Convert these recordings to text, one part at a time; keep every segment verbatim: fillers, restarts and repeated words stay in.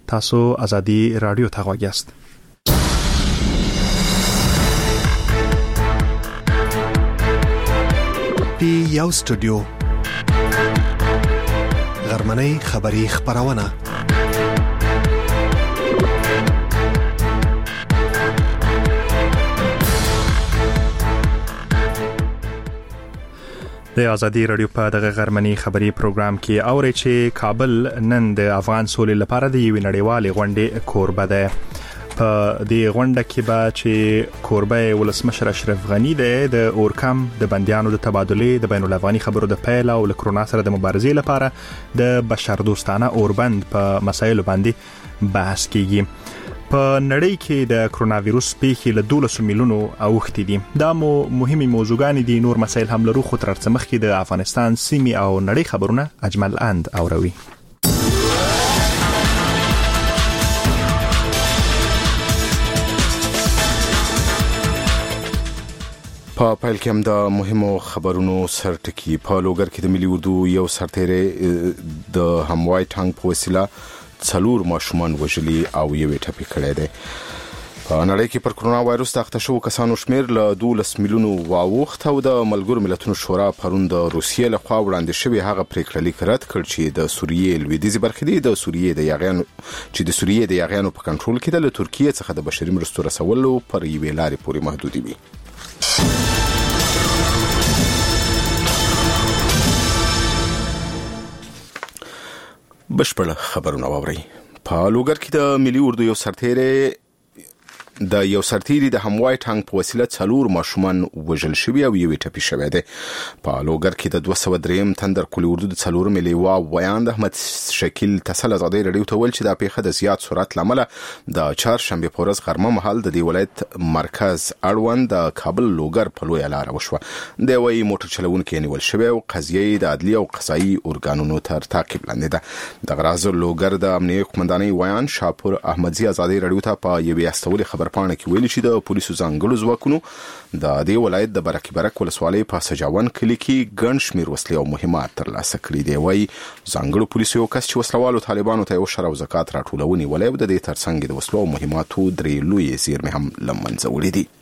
تاسو ازادي رادیو ته غوږ یاست. پی یو سټوډیو غرمنۍ خبری خبرونه د ازادي رادیو په دغه غرمنۍ خبری پروګرام کې اوري چې کابل نن د افغان سولې لپاره د یوې نړیوالې غونډې کوربه ده. په دې غونډه کې به چې کوربه ولسمشر اشرف غنی ده د اورکم د بندیانو د تبادلې د بین الافغاني خبرو د پیل او له کرونا سره د مبارزې لپاره د بشردوستانه اوربند په مسایلو باندې بحث کیږي. په نړۍ کې د کرونا وایروس پیښې له دولس میلیونو اوښتې دي. دا مو مهمه موضوعګانې دي. نور مسایل هم لرو، خو تر څه مخکې د افغانستان سیمې او نړۍ خبرونه اجمل اند اوروي. په پیل کې هم د مهمو خبرونو سرټکی. په لوګر کې د ملي اردو یو سرتیری د هموای ټانک په وسیله څلور ماشومان وژلي او یو ټپي کړی دی. په نړۍ کې پر کرونا وایروس د اخته شوو کسانو شمیر له دولس میلیونو واوښت او د ملګرو ملتونو شورا پرون د روسیې لخوا وړاندې شوی هغه پریکړه لیک رد کړ چې د سوریې لویدیځي برخې دی د سوریې د یاغیانو چې د سوریې د یاغیانو په کنټرول کې د ترکیې څخه د بشري مرستو رسولو پر یوې لارې پورې محدودي وي. بشپړ خبرونه واوري. په لوګر کې د ملي اردو یو سرتیری د یو سرتیری د هموای ټانک په وسیله څلور ماشومان وژل شوي او یو ټپي شوی دی. په لوګر کې د دوه سوه دریم تندر کلی اردو د څلور ملیوا ویاند احمد شکیل تسل ازادي رادیو ته ویل چې د پیښه د زیات سرعت لامل د چهارشنبه په ورځ غرمه مهال د دې ولایت مرکز اړوند د کابل لوګر په لوی لار وشوه. د وی موټر چلوونکي نیول شوی او قضیه د عدلي او قضایي ارګانونو تر تعقیب لاندې ده. د غراز لوګر د امنیه قومندانۍ ویان شاپور احمدزي ازادي رادیو ته په یوې استولي خبر پاڼه کې ویلي چې د پولیسو ځانګړو ځواکونو د دې ولایت د برکي برک ولسوالۍ په سجاون کلي کې ګڼ شمېر وسلې او مهمات ترلاسه کړي دي. وایي ځانګړو پولیسو یو کس چې وسلوالو طالبانو ته یو شر او زکات راټولونې ولې او د دې ترڅنګ د وسلو او مهماتو درې لویې زیرمې هم له منځه وړي دي.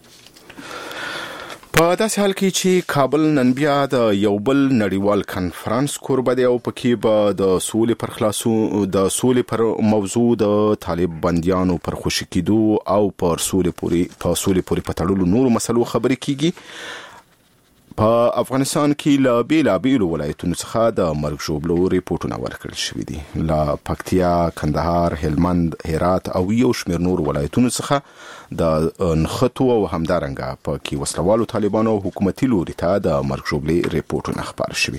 په داسې حال کې چې کابل نن بیا د یو بل نړیوال کنفرانس کوربه دی او پکې به د سولې پر خلاصو د سولې پر موضوع د طالب بندیانو پر خوشي کېدو او پر سولې پوري په سولې پوري په تړلو نورو مسلو خبرې کیږي. په افغانستان کې له بیلابیلو ولایتونو څخه د مرګ ژوبلو ریپورټونه ورکړل شوي دي. له پکتیا، کندهار، هلمند، هرات او یو شمېر نور ولایتونو څخه د نښتو او همدارنګه په کې وسلوالو طالبانو او حکومتي لوري ته د مرګ ژوبلې ریپورټونه خپاره شوي.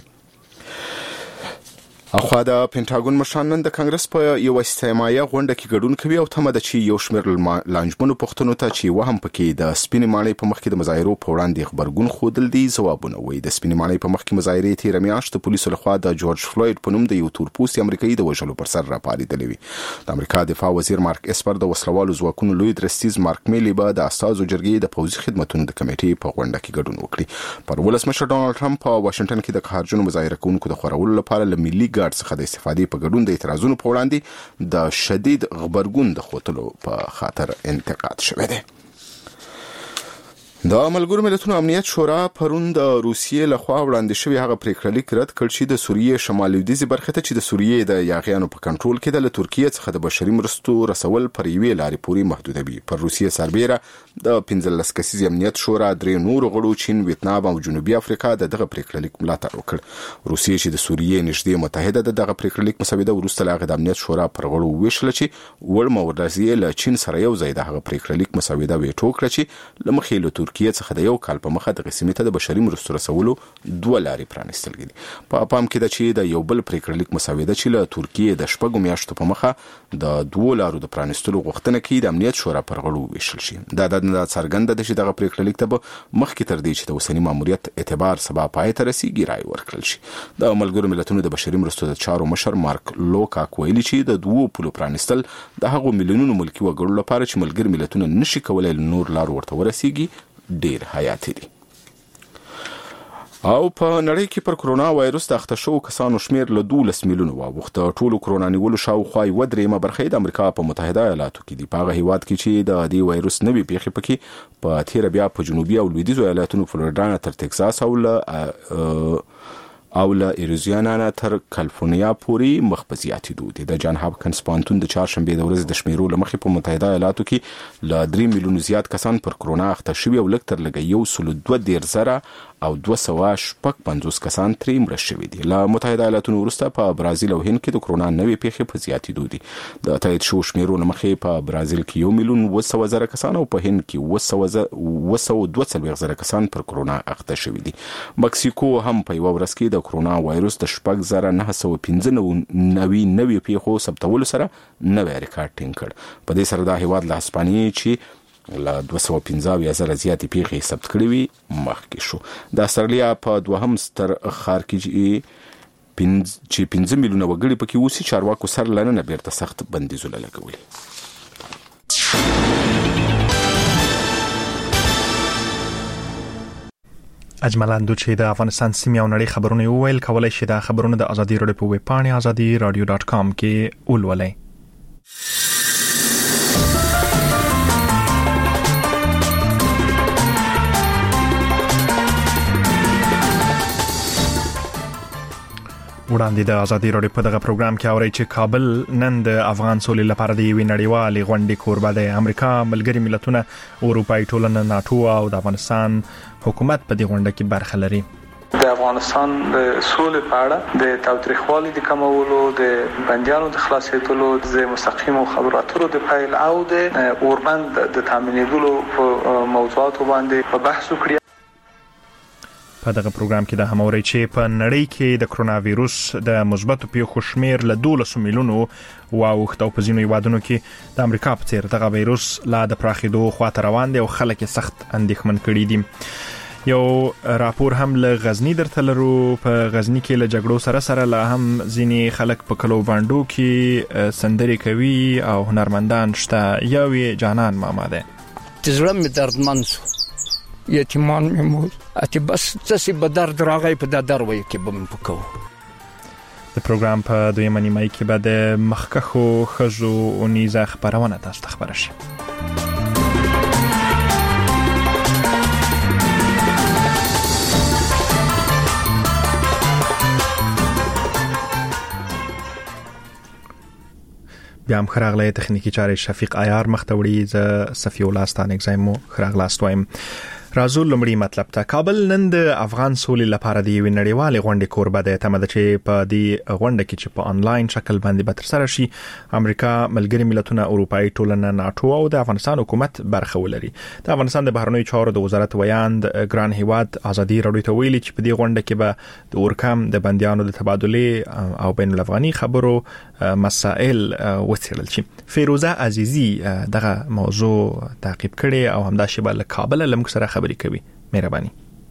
اخوا د پینټاګون مشران نن د کانګرس په یو استماعي غونډه کې ګډون کوي او تمه ده چې یو شمېر لانجمنو پښتنو ته چې وهم پکې د سپینې ماڼۍ په مخ کې د مظاهرو په وړاندې خبرګون ښودل دي ځوابونه وایي. د سپینې ماڼۍ په مخ کې مظاهرې تېره میاشت د پولیسو لخوا د جورج فلوید په نوم د یو تورپوستي امریکایي د وژلو پر سر راپارېدلې وي. د امریکا دفاع وزیر مارک اسپر د وسلوالو ځواکونو لوی درستیز مارک میلی به د استازو جرګې د پوځي خدمتونو د کمیټې په غونډه کې ګډون وکړي. پر ولسمشر ډونالد ټرمپ په واشنګټن کې د قهرجنو مظاهره کوونکو د خورولو لپاره له ملي ګارد څخه د استفادې په ګډون د اعتراضونو په وړاندې د شدید غبرګون د خوتلو په خاطر انتقاد شوی دی. د ملګرو ملتونو امنیت شورا پرون د روسیې لخوا وړاندې شوی هغه پریکړه لیک رد کړ چې د سوریې شمال لویدیځي برخه ته چې د سوریې د یاغیانو په کنټرول کې د ترکیې څخه د بشري مرستو رسول پر یوې لارې پورې محدودوي. پر روسیې سربیره د پنځلس کسیز امنیت شورا درې نور غړو چین، ویتنام او جنوبي افریقا د دغه پریکړه لیک ملاتړ وکړ. روسیې چې د سوریې نږدې متحده د دغه پریکړه لیک مسوده وروسته له د امنیت شورا پر غړو ویشل چې وړ مورزي له چین سره یو ځای د هغه پریکړه لیک مسوده ویټو کړ چې لمخې له ترکیې څخه د یو کال په مخه د سیمې ته د بشري مرستو رسولو دوه لارې پرانیستل دي. په پام کې ده چې د یو بل پریکړه لیک مسوده چې له ترکیې د شپږو میاشتو په مخه د دوه لارو د پرانیستلو غوښتنه کوي د امنیت شورا پر غړو ویشل شي. دا د څرګنده ده چې دغه پریکړه لیک ته به مخکې تر دې چې د اوسني ماموریت اعتبار سبا پای ته رسیږي رای ورکړل شي. د ملګرو ملتونو د بشري مرستو د چارو مشر مارک لوکاک ویلي چې د دوه پلو پرانیستل د هغو میلیونونو ملکي وګړو لپاره چې ملګري ملتونه نشي کولای نور لار ورته ورسیږي ډیر حیاتي دي. او په نړۍ کې پر کرونا وایروس د اخته شو کسانو شمیر له دولس میلیونه واوښته. ټولو کرونا نیولو شاوخوا یو درېمه برخه د امریکا په متحده ایالاتو کې دی. په هغه هیواد کې چې د دې وایروس نوې پیښې پکې په تیر بیا په جنوبي او لویدیځو ایالاتونو فلوریدا تر ټکساس او له او له ایریزونا تر کالیفورنیا پورې مخ په زیاتېدو دي. د جان هاپکینز پوهنتون د چهارشنبه د ورځې د شمیرو لمخې په متحده ایالاتو کې له درې میلیونو زیات کسان پر کرونا اخته شوي او لږ تر لږه یو سل دوه دېرش زره او دوه سوه شپږ پنځوس کسان ترې مړه شوي دي. له متحده ایالاتونو وروسته په برازیل او هند کې د کرونا نوې پیښې په زیاتېدو دي. د تایید شو شمیرو لمخې په برازیل کې یو میلیون اوه سوه زره کسان او په هند کې اوه سوه دوه څلوېښت زره کسان پر کرونا اخته شوي دي. مکسیکو هم په یوه ورځ کې د کرونا وایروس د شپږ زره نه سوه پنځه نوي نوي پیښو ثبتولو سره نوی ریکارډ ټینګ کړ. په دې سره دا هیواد له هسپانیې چې له دوه سوه پنځه اویا زره زیاتې پیښې ثبت کړې وي مخکې شو. د استرالیا په دوهم ستر ښار کې چې پنځه میلیونه وګړي پکې اوسي چارواکو سر لننه بیرته سخت بندیزونه لګولي. اجملاندو چې د افغانستان سیمې او نړۍ خبرونه وویل، کولای شي دا خبرونه د ازادي راډیو په ویب پاڼې ازادي راډیو ډاټ کام کې ولولئ. وړاندې د ازادي راډیو په دغه پروګرام کې اورئ چې کابل نن د افغان سولې لپاره د یوې نړیوالې غونډې کوربه دی. امریکا، ملګري ملتونه، اروپایي ټولنه، ناټو او د افغانستان حکومت په دې غونډه کې برخه لري. د افغانستان د سولې په اړه د تاوتریخوالي د کمولو، د بندیانو د خلاصېدلو، د مستقیمو خبرو اترو د پیل او د اوربند د تامینېدلو په موضوعاتو باندې په بحث وکړي. په دغه پروګرام کې د هموري چې په نړۍ کې د کرونا وایروس د مثبتو پیښو شمیر له دولس میلیونو واوښت او په ځینو هیوادونو کې د امریکا په څیر دغه وایروس لا د پراخېدو خواته روان دی او خلک یې سخت اندېښمن کړي دي. یو راپور هم له غزنی درته لرو. په غزنی کې له جګړو سره سره لا هم ځینې خلک په کلو باندو کې سندري کوي او هنرمندان شته. یو جانان ماما ده تزړه مې دردمن شو، یتیمان مې مور اته بس څه به درد راغی په دا دروي کې به مې پکاو. د پروګرام په دویمه نیمه کې به د مخکښو ښځو اونیزه خبرونه تاسو ته خبره شي. بیا هم خراغله تخنیکی چارې شفیق عیار مختوړي ز صفی الله ستانک زایمو خراغله استوایم. راځو لمړی مطلب ته. کابل نن د افغان سولې لپاره د یوې نړیوالې غونډې کوربه دی. تمه ده چې په دې غونډه کې چې په انلاین شکل باندې به ترسره شي، امریکا، ملګري ملتونه، اروپایي ټولنه، ناټو او د افغانستان حکومت برخه ولري. د افغانستان د بهرنیو چارو د وزارت ویاند ګران هیواد ازادي راډیو ته ویلي چې په دې غونډه کې به د اورکم د بندیانو د تبادله او بین الافغاني خبرو مسائل وڅېړل شي. فیروزه عزیزی دغه موضوع تعقیب کړي او همدا شی له کابل لمک سره خبرې کوي. مهرباني.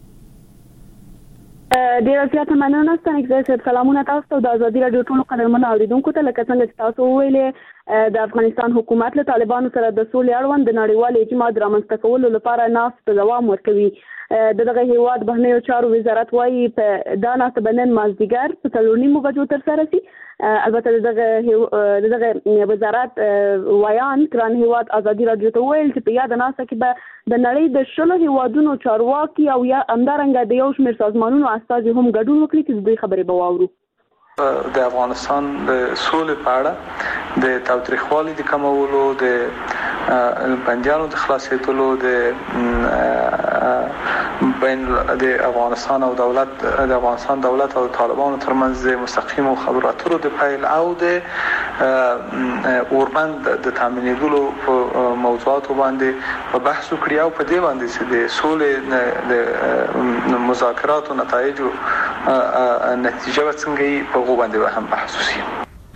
ډیره زیاته مننه ستاسو عزیز. سلامونه تاسو ته د ازادي راډیو ټولو قدرمنو اوریدونکو ته. لکه څنګه چې تاسو ویلې د افغانستان حکومت له طالبانو سره د سولې اړوند د نړیوال اعتماد رامنځته کولو لپاره ناست په دوام ورکوي. د دغه هیواد بهرنیو چارو وزارت وايي په دا ناست بنن مازدیګر په څلور نیمو بجو تر سره شي. البته دغه دغه وزارت ویان ګران هیواد ازادي راډیو ته ویل چې په یاد ناسه کې به د نړۍ د شلو هیوادونو چارواکي او یا همدارنګه د یو شمېر سازمانونو استازي هم ګډون وکړي چې دوی خبرې به واورو. د افغانستان د سولې په اړه د تاوتریخوالي د کمولو، د بندیانو د خلاصېدلو، د بین د افغانستان او دولت د افغانستان دولت او طالبانو ترمنځ د مستقیمو خبرو اترو د پیل او د اوربند د تامینېدلو په موضوعاتو باندې په بحث وکړي او په دې باندې چې د سولې د مذاکراتو نتایج نتیجه څنګه په غو باندې هم بحث وشي.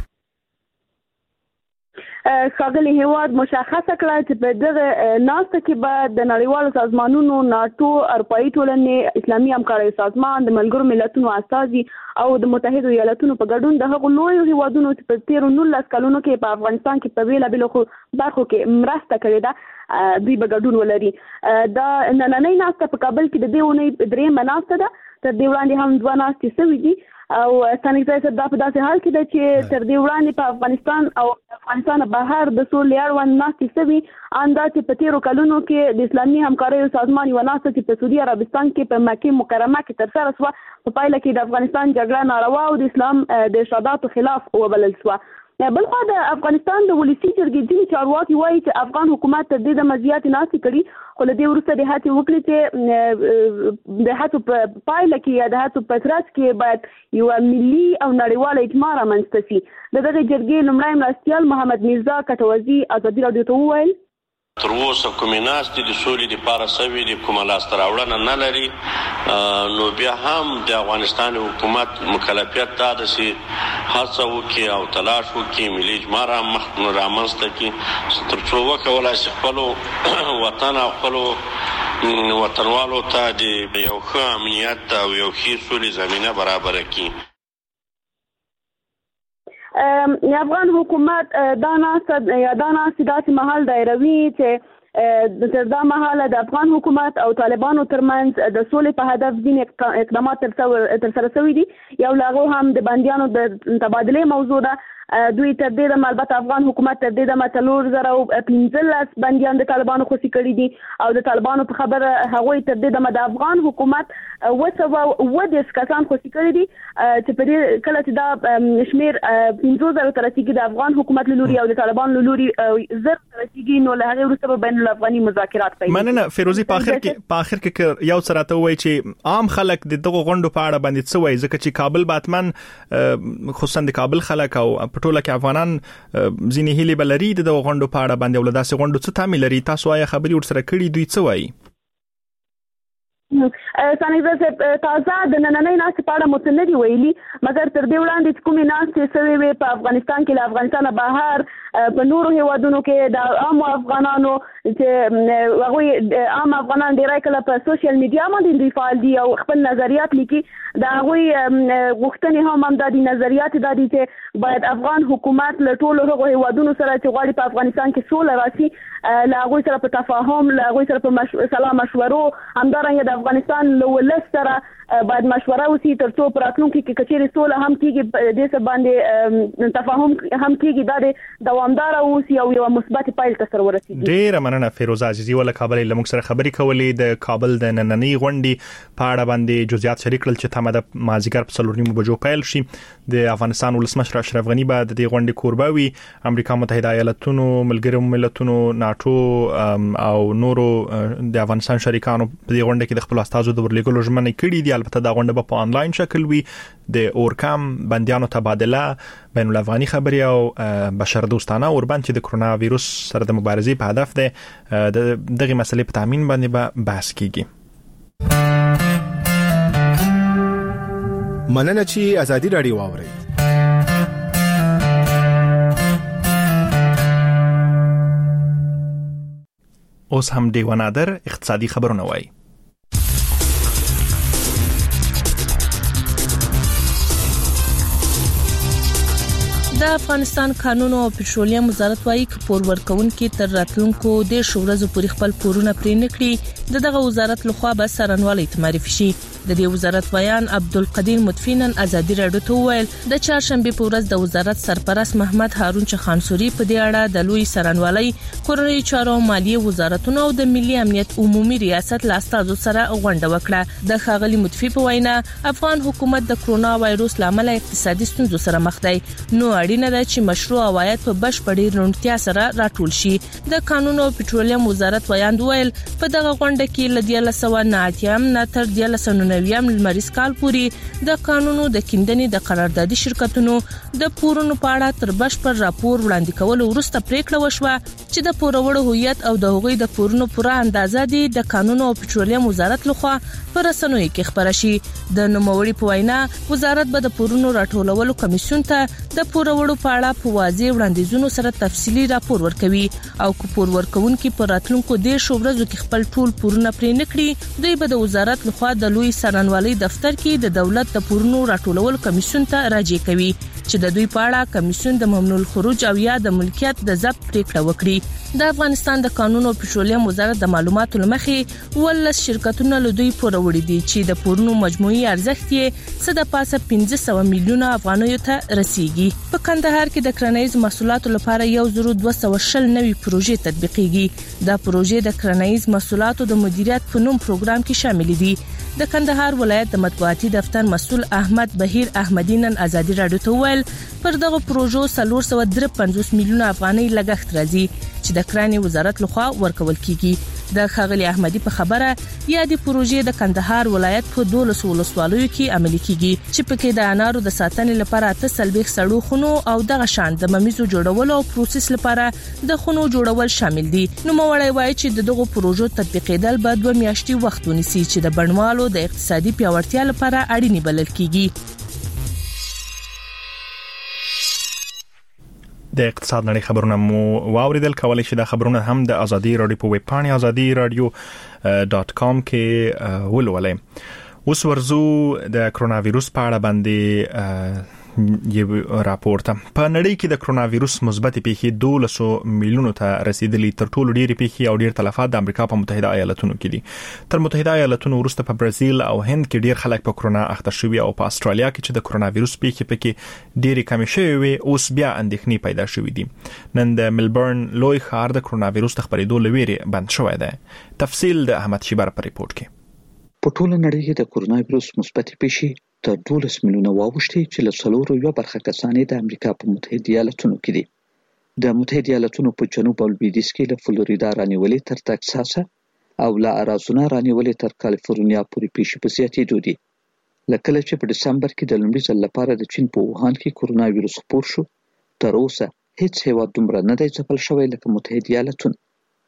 ښاغلي هیواد مشخصه کړه چې په دغه ناسته کې به د نړیوالو سازمانونو، ناټو، اروپایي ټولنې، اسلامي همکارۍ سازمان، د ملګرو ملتونو استازي او د متحده ایالاتونو په ګډون د هغو لویو هیوادونو چې په تیرو نولس کلونو کې په افغانستان کې په بیلابیلو برخو کې مرسته کړې ده دوی به ګډون ولري. دا نننۍ ناسته په کابل کې د دې اونۍ درېیمه ناسته ده تر دې وړاندې هم دوه ناستې سوي دي او ستانکزی صاحب دا په داسې حال کې ده چې تر دې وړاندې په افغانستان او افغانستان بهر د سولې اړوند ناستې سوي اندا چې په تیرو کلونو کې د اسلامي همکاریو سازمان یو ناسته چې په سعودي عربستان کې په مکه مکرمه کې ترسره شوه په پایله کې د افغانستان جګړه ناروا او د اسلام د ارشاداتو خلاف وبلل شوه. بل خو د افغانستان د ولسی جرګې ځینې چارواکي وایي چې افغان حکومت تر دې د مزیات ناسي کړي خو له دې وروسته د هڅې وکړي چې د هڅو په پایله کې یا د هڅو په ترڅ کې باید یو ملي او نړیوال اجماع رامنځته شي. د دغه جرګې لومړی مرستیال محمد میرزا کټوزي ازادي راډیو ته وویل تر اوسه کومې ناستې د سولې دپاره سوي دي کومه لاسته راوړنه نه لري نو بیا هم د افغانستان حکومت مکلفیت دا ده چې هڅه وکړي او تلاش وکړي ملي اجماع رامنځته کړي تر څو وکولای شي خپلو وطن او خپلو وطنوالو ته د یو ښه امنیت او یو ښې سولې زمینه برابره کړي. افغان حکومت دا ناسته یا دا ناسته داسې مهال دایروي چې تر دا مهاله د افغان حکومت او طالبانو ترمنځ د سولې په هدف ځینې اقدامات ترسره شوي دي. یو له هغو هم د بندیانو د تبادلې موضوع ده. دوی تر دې دمه البته افغان حکومت تر دې دمه څلور زره او پنځلس بندیان د طالبانو خوشي کړي دي او د طالبانو په خبره هغوی تر دې دمه د افغان حکومت اوه سوه اوه دېرش کسان خوشي کړي دي چې په دې کله چې دا شمېر پنځو زرو ته رسېږي د افغان حکومت له لوري او د طالبانو له لوري زر ته رسېږي نو له هغې وروسته به بین الافغاني مذاکرات پیل. مننه فیروزي. په اخر کې په اخر کې یو څه راته ووایي چې عام خلک د دغو غونډو په اړه باندې څه وایي ځکه چې کابل باتمن خصوصا د کابل خلک او په ټوله کې افغانان ځینې هیلې به لري د دغو غونډو په اړه باندې او له داسې غونډو څه تامې لري تاسو آیا خبرې ورسره کړي دوی څه وایي؟ ستانکزی صاحب تازه د نننۍ ناستې په اړه مو څه نه دي ویلي مګر تر دې وړاندې چې کومې ناستې سوې وې په افغانستان کې له افغانستانه بهر په نورو هیوادونو کې د عامو افغانانو چې هغوی عام افغانان ډیری کله په سوشل میډیا باندې دوی فعال دي او خپل نظریات لیکي د هغوی غوښتنې هم همدا دي نظریات دا دي چې باید افغان حکومت له ټولو هغو هیوادونو سره چې غواړي په افغانستان کې سوله راشي له هغوی سره په تفاهم له هغوی سره په سلا مشورو همدارنګه د افغانستان له ولس سره باید مشوره وشي تر څو په راتلونکي کې که چیرې سوله هم کېږي دې څه باندې تفاهم هم کېږي دا د دوامداره اوسي او یوه مثبتې پایلې ته سره ورسېږي. ډېره مننه فیروزه عزیزي وله کابل له موږ سره خبرې کولې د کابل د نننۍ غونډې په اړه باندې جزئیات شریک کړل چې تمه ده مازدیګر په څلور نیمو بجو پیل شي. د افغانستان ولسمشر اشرف غني به د دې غونډې کوربه وي. امریکا متحده ایالتونو ملګرو ملتونو ناټو او نورو د افغانستان شریکانو په دې غونډه کې د خپل استازو د ورلېږلو ژمنې کړې دي. البته دا غونډه به په انلاین شکل وي. د اورکام بندیانو تبادله بین الافغاني خبري او بشردوستانه اوربند چې د کرونا وایروس سره د مبارزې په هدف ده دغه مسلې په تامین باندې به بحث کیږي. مننه چې ازادي راډیو واوري. اوس هم دیو نادر اقتصادي خبرونه وایي. د افغانستان کانونو او پټرولیم وزارت وايي چې پور ورکونکو تر راتلونکو د شورزو پورې خپل پورونه پرې نکړي دغه وزارت لخوا به سرنوالي معرفي شي. د دې وزارت بیان عبدالقدیر مدفنن ازادي راډیو ته ویل د چهارشنبه په ورځ د وزارت سرپرست محمد هارون چخانسوري په دې اړه د لوی سرنوالي کورنۍ چارو مالیه وزارتونو او د ملي امنیت عمومي ریاست لاستازو سره غونډه وکړه. د خاغلی مدفي په وینا افغان حکومت د کرونا وایروس لامل اقتصادي ستونزو سره مخ دی نو اړینه ده چې مشروع عواید په بشپړې روڼتیا سره راټول شي. د کانونو او پټرولیم وزارت بیان ویل په دغه غونډه کې لدی له سو نه اتیم نه تر د لسنونویم لمریز کال پورې د قانونو د کیندنې د قراردادي شرکتونو د پورونو په اړه تر بشپړ راپور وړاندې کول وروسته پریکړه وشوه چې د پوروړو هویت او د هغوی د پورونو پوره اندازه دي د قانونو او پټرولیم وزارت لخوا پر رسنوي کې خبره شي. د نوموړي په وینا وزارت به د پورونو راټولولو کمیسیون ته د پوروړو په اړه په واضح وړاندیزونو سره تفصیلی راپور ورکوي او کو پور ورکونکو پر راتلونکو د شورزو کې خپل ټول پورونه پرې نکړي دوی به د وزارت لخوا د لوی سرنوالي دفتر کې د دولت د پورونو راټولول کمیسیون ته راجع کوي. چې د دوی په اړه کمیسیون د ممنوع الخروج او یا د ملکیت د ضبط پریکړه وکړي. د افغانستان د قانون او پټرولیم وزارت د معلوماتو لمخې ولس شرکتونه له دوی پور وړي دي چې د پورونو مجموعي ارزښت یې څه د پاسه پنځه سوه میلیونه افغانیو ته رسیدي. په کندهار کې د کرنیز محصولاتو لپاره یو زر دوه سوه شل نوې پروژې تطبیقېږي. دا پروژې د کرنیز محصولاتو د مدیریت په نوم پروګرام کې شامل دي. د کندهار ولایت د مطبوعاتي دفتر مسؤل احمد بهیر احمدی نن ازادي رادیو ته ویل پر دغه پروژو څلور سوه درې پنځوس میلیونه افغانۍ لګښت راځي چې د کرنې وزارت لخوا ورکول کیږي. د خغلی احمدی په خبره یا د پروژې د کندهار ولایت په دولس ولسوالیو کې عملي کیږي چې پکې د انارو د ساتنې لپاره اته سلبیخ سړو خونو او دغه شان د ممیزو جوړولو او پروسس لپاره د خونو جوړول شامل دي. نو موړی وایي چې د دغه پروژو تطبیقېدل به دوه میاشتې وخت ونیسي چې د بڼوالو د اقتصادي پیاوړتیا لپاره اړینې بلل کیږي. د اقتصاد نړۍ خبرونه مو واوریدل. کولای شئ د خبرونه هم د ازادي رادیو په ویب پاڼه ازادي رادیو ډاټ کام کې ولولئ. اوس ورزو د کرونا وایروس په اړه باندې یو راپورته. په نړۍ کې د کرونا وایروس مثبت پیښې دولس میلیونو ته رسیدلي. تر ټولو ډېرې پیښې او ډېر تلفات د امریکا په متحده ایالاتونو کې دي. تر متحده ایالاتونو وروسته په برازیل او هند کې ډېر خلک په کرونا اخته شوي او په استرالیا کې چې د کرونا وایروس پیښې پکې ډېرې کمې شوې وي اوس بیا اندېښنې پیدا شوې دي. نن د ملبورن لوی ښار د کرونا وایروس د خپرېدو له ویرې بند شوی دی. تفصیل د احمد شیبر په ریپورت کې. په ټوله نړۍ کې د کرونا وایروس مثبت پیښې تر دولس میلیونه واوښتې چې له څلورو یوه برخه کسان یې د امریکا په متحده ایالاتونو کې دي. د متحده ایالاتونو په جنوب او لویدیځ کې له فلوریدا رانیولې تر تکساس او له ارازونا رانیولې تر کالیفورنیا پورې پیښې په زیاتېدو دي. له کله چې په ډسمبر کې د لومړي ځل لپاره د چین په ووهان کې کرونا وایروس خپور شو تر اوسه هیڅ هیواد دومره نه دی ځپل شوی لکه متحده ایالاتونه.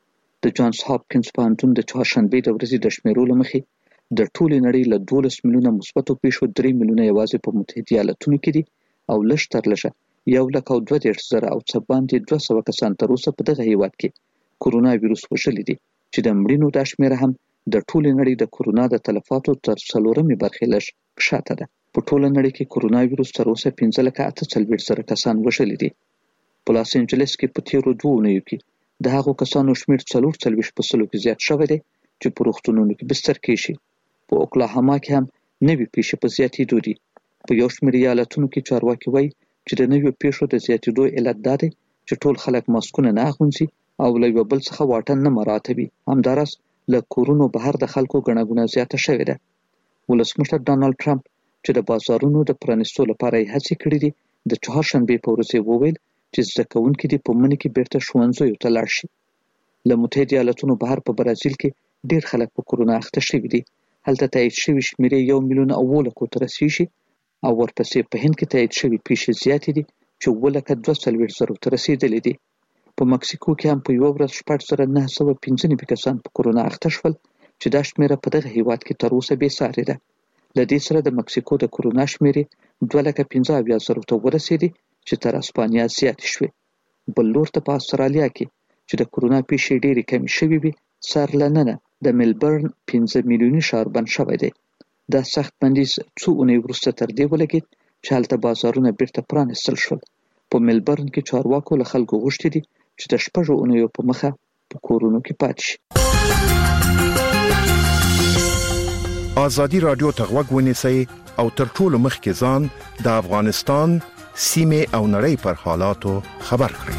د جانز هاپکینز پوهنتون د چهارشنبې د ورځې د شمیرو له مخې د ټولې نړۍ له دولس میلیونه مثبتو پیښو درې میلیونه یوازې په متحده ایالاتونو کې دي او لږ تر لږه یو لک او دوه دېرش زره او څه باندې دوه سوه کسان تر اوسه په دغه هیواد کې کرونا وایروس وژلي دي چې د مړینو دا شمیره هم د ټولې نړۍ د کرونا د تلفاتو تر څلورمې برخې لږ شاته ده. په ټوله نړۍ کې کرونا وایروس تر اوسه پنځه لکه اته څلوېښت زره کسان وژلي دي. په لاس انجلس کې په تیرو دوو اونیو کې د هغو کسانو شمیر څلور څلوېښت په سلو کې زیات شوی دی چې په روغتونونو کې بستر کېږي. په اوکلاهاما کې هم نوې پیښې په زیاتېدو دي. په یو شمېر ایالتونو کې چارواکي وایي چې د نویو پیښو د زیاتېدو علت دا دی چې ټول خلک ماسکونه نه اغوندي او له یو بل څخه واټن نه مراعاتوي. همداراز له کورونو بهر د خلکو ګڼه ګوڼه زیاته شوې ده. ولسمشر ډانالډ ټرمپ چې د بازارونو د پرانیستو لپاره یې هڅې کړې دي د چهارشنبې په ورځ یې وویل چې زده کوونکي دې په مني کې بیرته ښوونځیو ته لاړ شي. له متحده ایالتونو بهر په برازیل کې ډېر خلک په کرونا اخته شوي دي. هلته تایید شوي شمیرې یو میلیون او اووه لکو ته رسیږي او ورپسې په هند کې تایید شوي پیښې زیاتې دي چې اووه لکه دوه څلوېښت زرو ته رسیدلې دي. په مکسیکو کې هم په یوه ورځ شپږ زره نهه سوه پنځه نوي کسان په کرونا اخته شول چې دا شمیره په دغه هیواد کې تر اوسه بې سارې ده. له دې سره د مکسیکو د کرونا شمیرې دوه لکه پنځه اویا زرو ته ورسېدې چې تر اسپانیا زیاتې شوې. بل لور ته په استرالیا کې چې د کرونا پیښې ډېرې کمې شوې وي سر له ننه د ملبورن پنځه میلیوني ښار بند شوی دی. دا سخت بندیز څو اونۍ وروسته تر دې ولګېد چې هلته بازارونه بیرته پرانیستل شول. په ملبورن کې چارواکو له خلکو غوښتي دي چې د شپږو اونیو په مخه په کورونو کې پاتې شي. ازادي رادیو ته غوږ ونیسئ او تر ټولو مخکې ځان د افغانستان سیمې او نړۍ پر حالاتو خبر کړئ.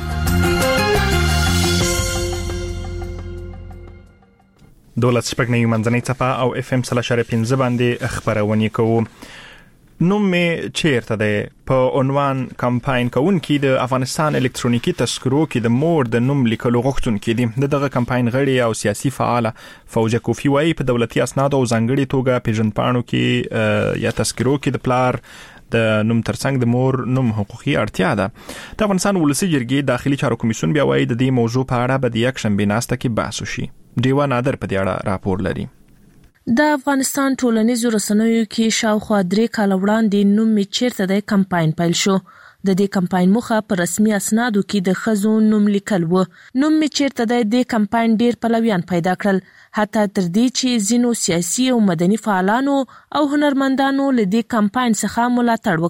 دولت شپږ نوي منځنۍ څپه او اف ام سل اشاریه پنځه باندې خبرونه کوو. نوم می چیرته ده په عنوان کمپاین کوونکي د افغانستان الکترونیکی تذکرو کې د مور د نوم لیکلو غوښتونکي دي. دغه کمپاین غړي او سیاسي فعال فوجا کوفی وایي په دولتي اسناد او ځانګړي توګه پیژندپاڼو کې یا تذکرو کې د پلار د نوم ترڅنګ د مور نوم حقوقي اړتیا ده. د افغانستان ولسی جرګې داخلي چارو کمیسیون بیا وایي د دې موضوع په اړه به د یک شنبه ناسته کې بحث وشي. دیوا نادر په دې اړه راپور لري. د افغانستان ټولنیزو رسنیو کې شاوخوا درې کاله وړاندې نوم می چیرته د کمپاین پیل شو. د دې کمپاین موخه په رسمي اسنادو کې د ښځو نوم لیکل و. نوم می چیرته د دې کمپاین ډیر پلویان پیدا کړل، حتی تر دې چې ځینو سیاسي او مدني فعالانو او هنرمندانو له دې کمپاین څخه ملاتړ وکړ.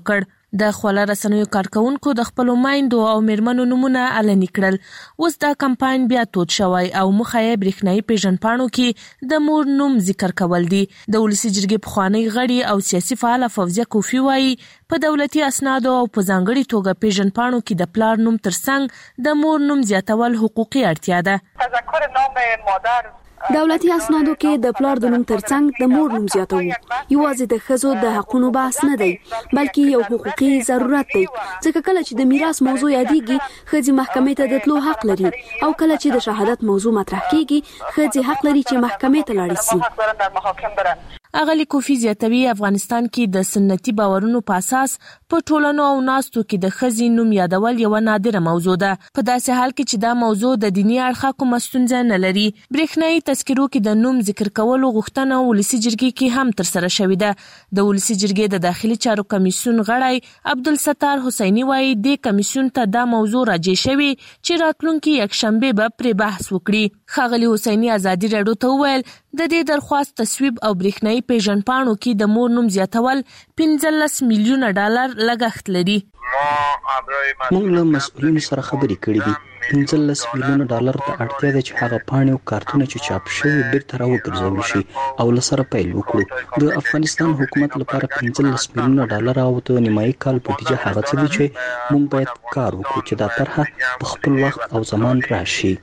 د خواله رسنیو کارکونکو د خپل مایندو او میرمنو نمونه علني کړل. اوس دا کمپاین بیا تود شوی او مخه برېښنايي پیژنپاڼو کې د مور نوم ذکر کول دي. د ولسی جرګې پخوانی غړي او سیاسي فعال فوزیه کوفی وایي په دولتي اسنادو او په ځانګړي توګه پیژنپاڼو کې د پلار نوم ترڅنګ د مور نوم زیاتول حقوقي اړتیا ده. تذکر نام مادر دولتي اسنادو کې د پلار د نوم ترڅنګ د مور نوم زیاتو یوازې د ښځو د حقوقو بحث نه دی بلکې یو حقوقي ضرورت دی ځکه کله چې د میراث موضوع یادېږي ښځې محکمې ته د تلو حق لري او کله چې د شهادت موضوع مطرح کیږي ښځې حق لري چې محکمې ته لاړ شي. اغلی کوفی زیاتوي افغانستان کې د سنتي باورونو په اساس په ټولنو او ناستو کې د ښځې نوم یادول یو نادره موضوع ده. په داسې حال کې چې دا موضوع د دینی اړخه کوم ستونزه نه لري. برېښنايي تذکرو کې د نوم ذکر کولو غوښتنه ولسی جرګې کې هم تر سره شوې ده. د ولسی جرګې د داخلي چارو کمیسیون غړی عبدالستار حسیني وایي د کمیسیون ته دا موضوع راجع شوی چې راتلونکي یکشنبه به پر بحث وکړي. ښاغلي حسیني ازادي راډیو ته وویل د دې درخواست تصویب او برېښنايي پیژنپاڼو کې د مور نوم زیاتول پنځلس میلیونه ډالر لګښت لري. موږ له مسؤلینو سره خبرې کړې دي. پنځلس میلیونه ډالر ته اړتیا ده چې هغه پاڼې او کارتونه چې چاپ شوي بیرته راوګرځول شي او له سره پیل وکړو. د افغانستان حکومت لپاره پنځلس میلیونه ډالر او د نیمایي کال بودیجه هغه څه دي چې موږ باید کار وکړو چې دا طرحه په خپل وخت او زمان راشي.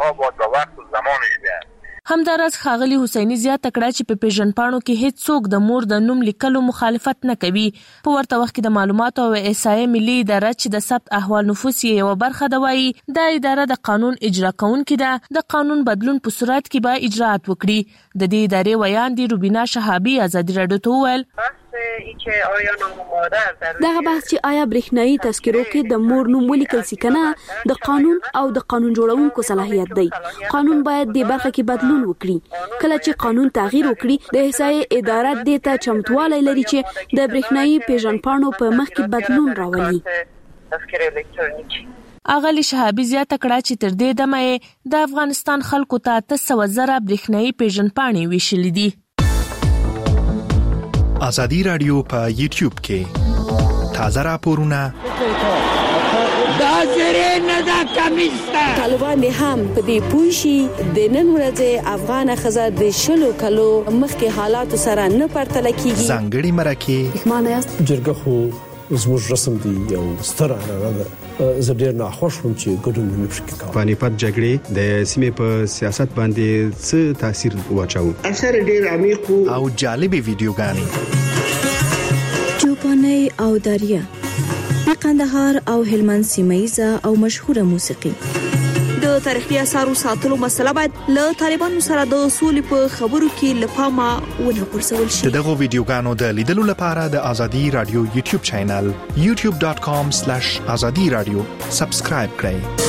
همدارس ښاغلي حسیني زیاته کړه چې په پیژنپاڼو کې هیڅ څوک د مور د نوم لیکلو مخالفت نه کوي. په ورته وخت کې د معلوماتو او احصایې ملي اداره چې د ثبت احوال نفوس یې یو برخه ده وایي دا اداره د قانون اجرا کوونکې ده. د قانون بدلون په صورت کې به اجراات وکړي. د دې ادارې ویان دي روبینا شهابي ازادي راډیو ته وویل دغه بحث چې آیا برېښنايي تذکرو کې د مور نوم ولیکل سي کنه د قانون او د قانون جوړونکو صلاحیت دی. قانون باید د برخه کې بدلون وکړي. کله چې قانون تغییر وکړي د احصایې اداره د ته چمتوالی لري چې د برېښنايي پیژنپاڼو په مخ کې بدلون راولي. اغلی شهابي زیاته کړه چې تر دې دمه د افغانستان خلکو ته اته سوه زره برېښنايي پیژنپاڼې ویشلې دي. ازادي رادیو په یوټیوب کې تازه راپورونه دا زره نه دا کمیسته طالبان هم په دې پوښي د نن ورځې افغان خزر د شلو کلو مخکې حالات سره نه پرتل کیږي. ځانګړي مرکه معنی است جرګه خو زموږ رسم دی یو ستر اړه ده. زه ډیر نه خوښ وم چې ګډون نه پکې کوم. پانیپت جګړې د سیمې په سیاست باندې څه تاثیر واچاو؟ اثر ډیر عمیق او جالبي ویډیوګانې چوپاني او دریا د قندهار او هلمند سیمایزه او مشهوره موسیقي. د تاریخي اثارو ساتلو مسله باید له طالبانو سره د اصول په خبرو کې لپاره ونه پرسول شي. دغه ویډیوګانو د لیدلو لپاره د ازادي رادیو یوټیوب چینل یوټیوب ډاټ کام سلیش ازادي رادیو سبسکرایب کړئ.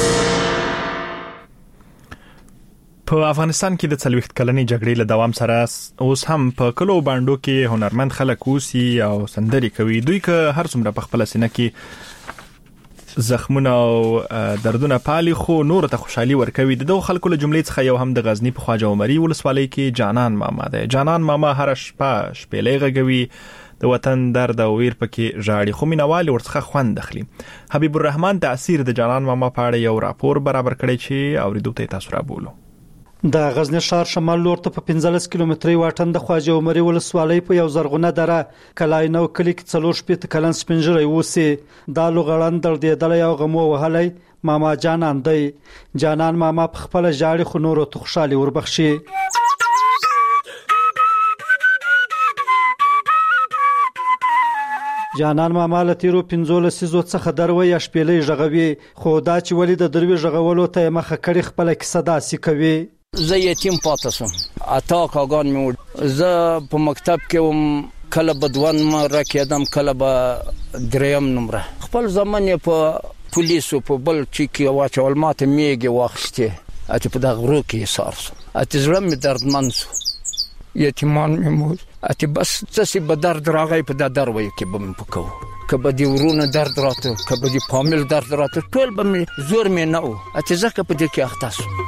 په افغانستان کې د څلوېښت کلنې جګړې له دوام سره اوس هم په کلو باندو کې هنرمند خلک اوسي او سندري کوي. دوی که هر څومره په خپل سینه کې زخمونه او دردونه پالي خو نور ته خوشحالي ورکوي. دغه خلکو له جملې څخه یو هم د غزنی په خواجه عمري ولسوالۍ کې جانان ماما دی. جانان ماما هر شپه شپېلې غږوي، د وطن درد او ویر پکې ژاړي، خو مینوال ورڅخه خوند اخلي. حبیب الرحمن تاثیر د جانان ماما په اړه یو راپور برابر کړی چې اوریدو ته تاسو را بولو. د غزنی ښار شمال لور ته په پنځلس کیلومتري واټن د خواجه عمري ولسوالۍ په یو زرغونه دره کلای نو کلی کې څلور شپېته کلن سپینجری اوسي. دا لوغړن دردېدلی او غمو وهلی ماما جانان دی. جانان ماما په خپل ژاړي خو نورو ته خوشحالي وربخشي. جانان ماما له تیرو پنځو لسیزو څخه دروي یا شپېلې ژغوي، خو دا چې ولې د دروي ژغولو ته مخه کړي خپل کیسه داسې کوي. زه یتیم پاتې شوم، اتا کاغان مې وړ. زه په مکتب کې وم، کله به دوه نمره کېدم، کله به دریم نمره. خپل زمان یې په پولیسو په بل چي کې واچول، ماته میږي واخیستې، اته په دغه غرو کې ایسار شو، اته زړه مې دردمن شو. یتیمان مې مور اته بس څه به درد راغی په د دروي کې به مې پکاو، کبه دی ورونه درد راته، کبه دی فامیل درد راته، ټول به مې زور مې نه و. اته ځکه په دې کې اخته شو.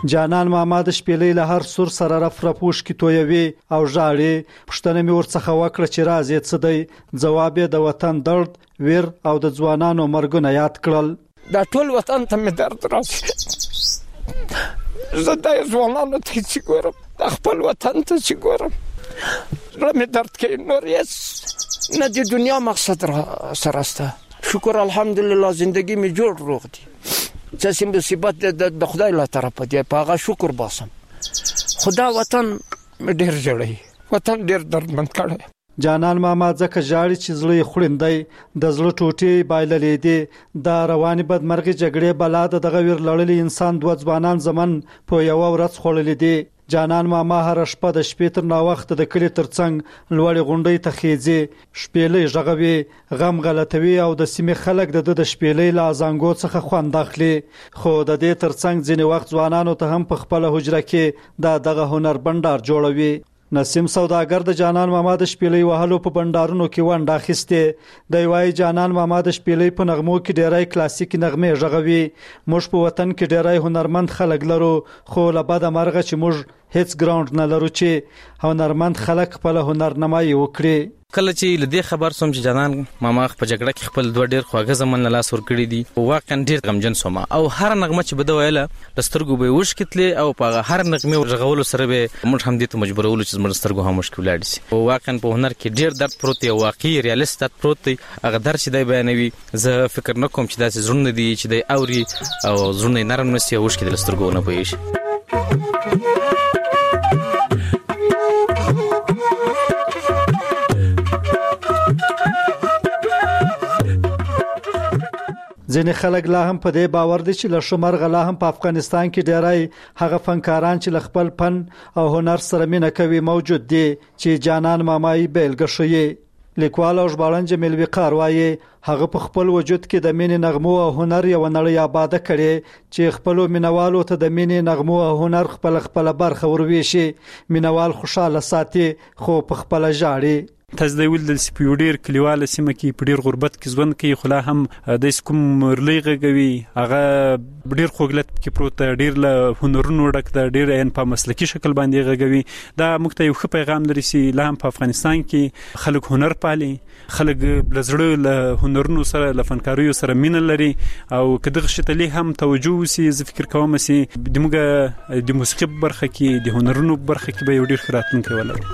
جانان ماما د شپېلې له هر سور سره رفرپوش کی تویوي او ژاړي. پښتنه مې ورڅخه وکړه چې راز یې څه دی؟ جواب یې د وطن درد، ویر او د ځوانانو مرګونه یاد کړل. دا ټول وطن ته مې درد راځي. زه د ځوانانو ته چې ګورم، د خپل وطن ته چې ګورم، زړه مې درد کوي. نور هېڅ نه د دنیا مقصد را سره شته. شکر الحمدلله زندگی مې جوړ روغ دی. چې مصیبت د خدای له طرفه دی، په هغه شکر باسم. خدا وطن ډېر جوړي، وطن ډېر دردمند کړی. جانان ماما ځکه ژاړي چې زړه یې خوړندی، د زړه ټوټې بایللې دي. د رواني بدمرغي جګړې بلا د دغه ویر لړلي انسان دوه ځوانان زمن په یو ورځ خوړلې دي. جانان ماما هر شپه د شپې تر ناوخته د کلی ترڅنګ لوړې غونډۍ ته خېځي، شپېلې غږوي، غم غلطوي او د سیمې خلک د د شپېلې له ازانګو څخه خوند اخلي. خو د دې ترڅنګ ځینې وخت ځوانانو ته هم په خپل حجره کې د دغه هنر بندر جوړوي. نسیم سوداګر د جانان ماما د شپېلې وهلو په بندارونو کې ونډه اخیسته. د وای جانان ماما د شپېلې په نغمو کې ډېرای کلاسیکي نغمې غږوي. موږ په وطن کې ډېرای هنرمند خلک لرو، خو له بده مرغه چې موږ هیڅ ګراوند نه لرو چې هنرمند خلک خپل هنر نمایي وکړي. کله چې لدې خبر سوم چې جانان ماما په جګړه کې خپل دوه ډېر خواږه زمن لاس ور کړی دي، واقعا ډېر غمجن سوم. او هر نغمه چې بده ویله لسترګو به وښکتلې او په هر نغمه ورغولو سره به موږ هم دې ته مجبورولو چې زموږ سترګو هم مشکل لاړ شي. واقعا په هنر کې ډېر درد پروت دی، واقعي ریالیست درد پروت دی. هغه درد چې دی بیانوي، زه فکر نه کوم چې داسې زړونه دي چې دی اوري او زړونه نرم نشي او وښکې د لسترګو نه پوي شي. ځینې خلک لا هم په دې باور دي چې له شمرغه لا هم په افغانستان کې ډېرای هغه فنکاران چې خپل فن او هنر سره مینه کوي موجود دي، چې جانان مامای بیلګه شوی. لیکوال او ژباړن جمیل وقار وایي هغه په خپل وجود کې د مینې نغمو او هنر یو نړۍ آباد کړي چې خپل مینوالو ته د مینې نغمو او هنر خپل خپل برخه ورويشي. مینوال خوشاله ساتي خو په خپل ژاړي. تاسو د ویل د سپیوډیر کلیواله سیمه کې په ډیر غربت کې ژوند کوي، خو لا هم د سکوم مرلي غږوي. هغه ډیر خوګلت کې پروت، ډیر له هنرونو ډک د ډیر ان په مسلکی شکل باندې غږوي. دا موږ ته یو ښه پیغام لري چې لا هم په افغانستان کې خلک هنر پالي، خلک لزړه له هنرونو سره له فنکاریو سره مینه لري. او کدغه شتلې هم توجه وسی، زه فکر کوم چې د موږ د موسیقي برخه کې د هنرونو برخه کې به یو ډیر خراتونکي ولرو.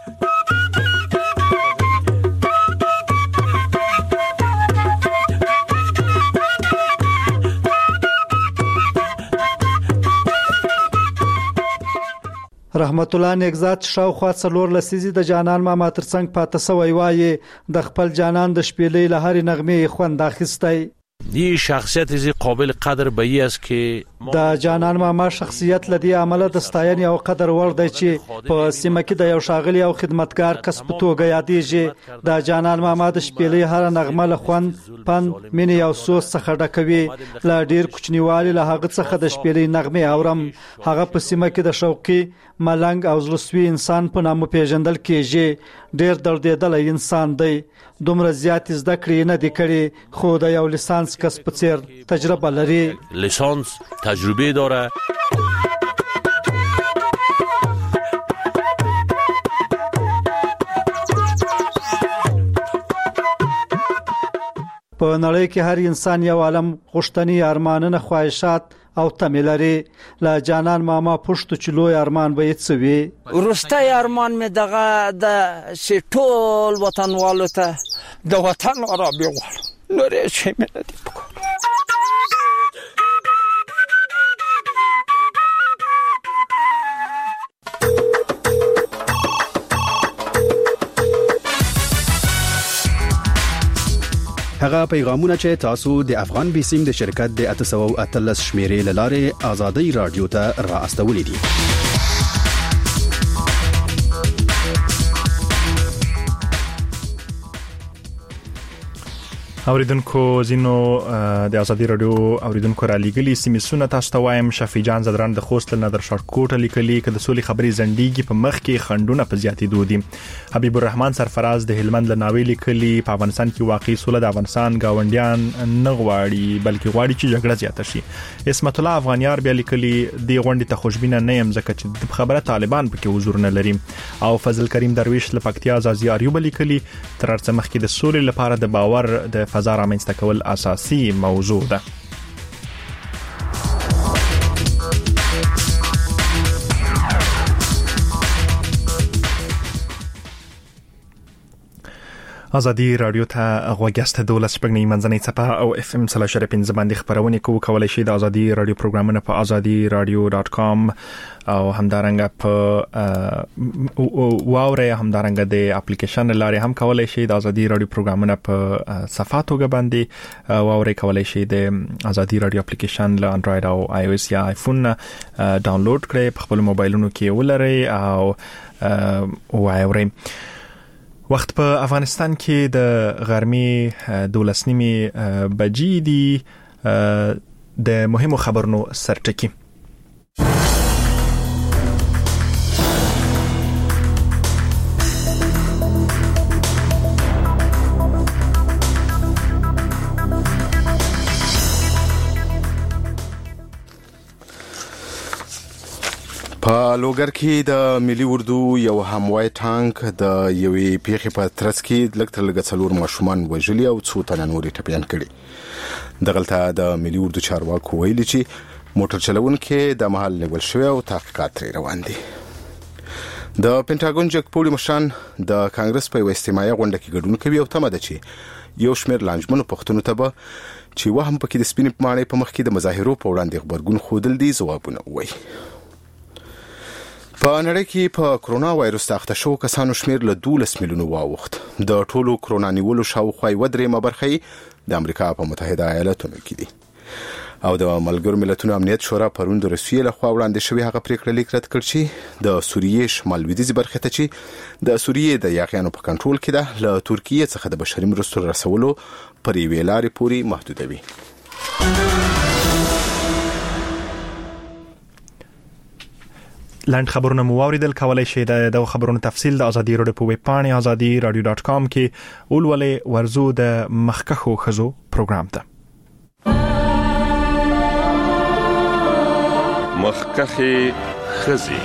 رحمت الله نگزاد شاوخوا څلور لسیزې د جانان ماما ترڅنګ پاتې سوی وایي د خپل جانان د شپېلې له هرې نغمې خوند اخیستی. دی شخصیت زی قابل قدر به ای است که د جانان ماما شخصیت لدی عمله د ستاینې او قدر ور دی چې په سیمه کې د یو شاغلی او خدمتګار کس په توګه یادېږي. د جانان ماما د شپېلې هر نغمه له خوند، پند، مینې او سوس څخه ډکوي. لا ډیر کوچنیوالي له هغه څخه د شپېلې نغمه اورم. هغه په سیمه کې د شوقي، ملنګ او زلسوي انسان په نامه پیژندل کېږي. ډیر دردېدل انسان دی. دومره زیات زده کړې نه دی کړې، خو د یو لیسانس کس په څیر تجربه لري. لیسانس تجربه داره. په نړۍ کې هر انسان یو عالم غوښتنې، ارمانونه، خواهشات او تمه لري. لا جانان ماما پښتو چلو ارمان به یې څه وي؟ ورسته ارمان مې دغه د ټول وطنوالو ته د وطن عربي غواړم، نور یې شي مې نه دي پکار. هغه پیغامونه چې تاسو د افغان بیسیم د شرکت د اتسو اتلس شمیرې لاره آزادۍ رادیو ته را استولې دي. اوریدونکو زینو د ازادي رادیو اوریدونکو را لګلی سیمسونه تاسو ته وایم شفیع جان زدران د خوست نظر شارټ کوټ لیکلی ک د سولي خبري زندګي په مخ کې خندونه په زیاتې دودي. حبیب الرحمن سرفراز د هلمند لناوی لیکلی په افغانستان کې واقعي سوله د افغانستان گاونډیان نه غواړي بلکې غواړي چې جګړه زیاته شي. اسمت الله افغانیار بیا لیکلی د غونډې ته خوشبینه نه يم ځکه چې د خبره طالبان پکې حضور نه لري. او فضل کریم درویش لپکتیا ازازي اریوب لیکلی تر څه مخ کې د سولې لپاره د باور د فضا رامنځته کول اساسي موضوع ده. ازادي رادیو ته غوښتل دولس شپږنی منځنۍ صفحه او اف ام سلا شرپ زباندې خبرونه کوو کولای شي د ازادي رادیو پروګرامونه په ازادي رادیو ډاټ کام او همدارنګه په واوره همدارنګه د اپلیکیشن لارې هم کولای شي د ازادي رادیو پروګرامونه په صفحاتو باندې واوره کولای شي د ازادي رادیو اپلیکیشن له انډراید او آی او اس یا آیفون ډاونلوډ کړئ په خپل موبایلونو کې ولرئ او واوره. وخت په افغانستان کې د غرمې دولس نیمې بجې دي. د مهمو خبرونو سرټکی په لوګر کې د ملي اردو یو هموای ټانک د یوې پیښې په ترڅ کې لږ تر لږه څلور ماشومان وژلي او څو تنه نورې ټپیان کړي. دغلته د ملي اردو چارواکو ویلي چې موټر چلوونکي د محل نیول شوی او تحقیقات روان دي. د پینټاګون جګپوړي مشران د کانګرس په استماعي غونډه کې ګډون کوي او تمه ده چې یو شمېر لانجمنو پښتنو ته به چې وهم پکې د سپین پمانې په مخ کې د مظاهرو په وړاندې خبرګون خودل دي ځوابونه وایي. په نړۍ کې په کرونا وایرس اخته شو کسانو شمیر له دولس میلیونو واوښت. د ټولو کرونا نیولو شاوخوا یو درېمه برخه د امریکا په متحده ایالاتونو کې دي. او د ملګرو ملتونو امنیت شورا پرون د روسیې لخوا وړاندې شوی هغه پریکړه لیک رد کړ چې د سوریې شمال لویدیځ برخه ته چې د سوریې د یاغیانو په کنټرول کې ده له ترکیه څخه د بشري مرستو رسولو پر یوې لارې پورې محدودوي. لاند خبرونه مو اوریدل کولای شئ د خبرونو تفصیل د ازادي رادیو په ویب پاڼه ازادي رادیو ډاټ کام کې اولولې ورزو د مخکخو خزو پروګرام ته. مخکخه خزي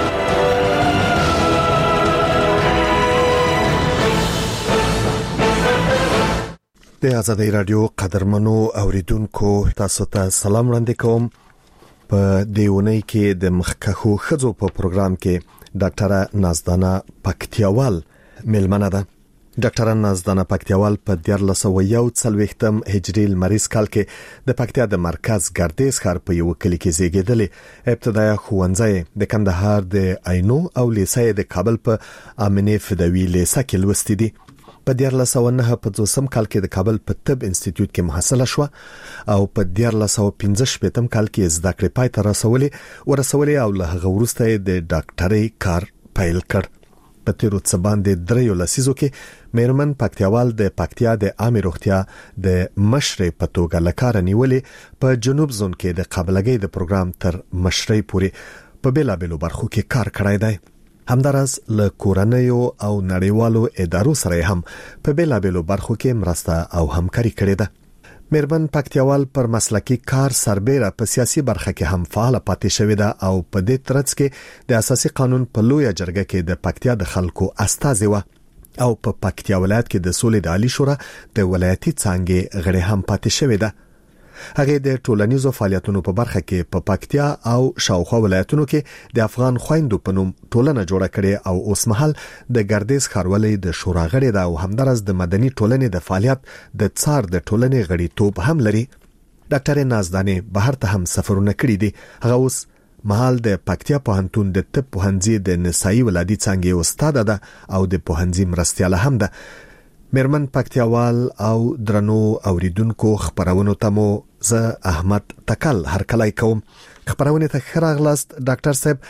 د ازادي رادیو قدرمنو اوریدونکو تاسو ته سلام وړاندې کوم. په دیونی کې د مخکخو خزو په پروګرام کې ډاکټر نازدانه پکتیاوال ملمنه ده. ډاکټر نازدانه پکتیاوال په دیارلس او یو څلوېښتم هجري مریض کال کې د پکتیا د مرکز ګردیز ښار په یو کلی کې زیږیدلې. ابتدایي ښوونځی د کندهار د عینو او لیسې د کابل په امینه فدوی لیسه کې لوستي دي. په دیارلس او نه په دوسم کال کې د کابل په طب انسټیټیوټ کې محصله شو او په دیارلس او پنځه شپږم کال کې زده کړې پای ته رسولې ورسولې او له هغه وروسته د ډاکټرۍ کار پیل کړ. په تیرو څه باندې دریو لسیزو کې میرمن پکتیاوال د پکتیا د عامه روغتیا د مشرې په توګه لکار نیولې په جنوب زون کې د قابلګۍ د پروګرام تر مشرې پورې په بیلابلو برخو کې کار کړی دی. همدارس له کورنیو او نړیوالو ادارو سره هم په بیلابلو برخو کې مرسته او همکاري کړې ده. میرمن پکتیاوال پر مسلکی کار سربېره په سیاسي برخه کې هم فعال پاتې شوې ده او په دې ترڅ کې د اساسي قانون په لویه جرګه کې د پکتیا د خلکو استازي و او په پکتیا ولایت کې د سولې د عالی شورا د ولایتي څنګه غړي هم پاتې شوې ده. هغه د ټولنیزو فعالیتونو په برخه کې په پکتیا او شاوخوا ولایتونو کې د افغان خويندو په نوم ټولنه جوړه کړې او اوس مهال د ګردیز ښاروالۍ د شورا غړي ده او همدارس د مدني ټولنې د فعالیت د څار د ټولنې غړي توپ هم لري. ډاکټر نازدانه بهر ته هم سفرونه کړی دي. هغه اوس مهال د پکتیا پوهنتون د طب پوهنځي د نسایي ولادي څنګه استاد ده او د پوهنځي مرستياله هم ده. میرمن پکتیاوال او درنو اوریدونکو خبرونو ته مو زه احمد تکل هر کله کوم. خبرونه ته خراغلاست ډاکټر صاحب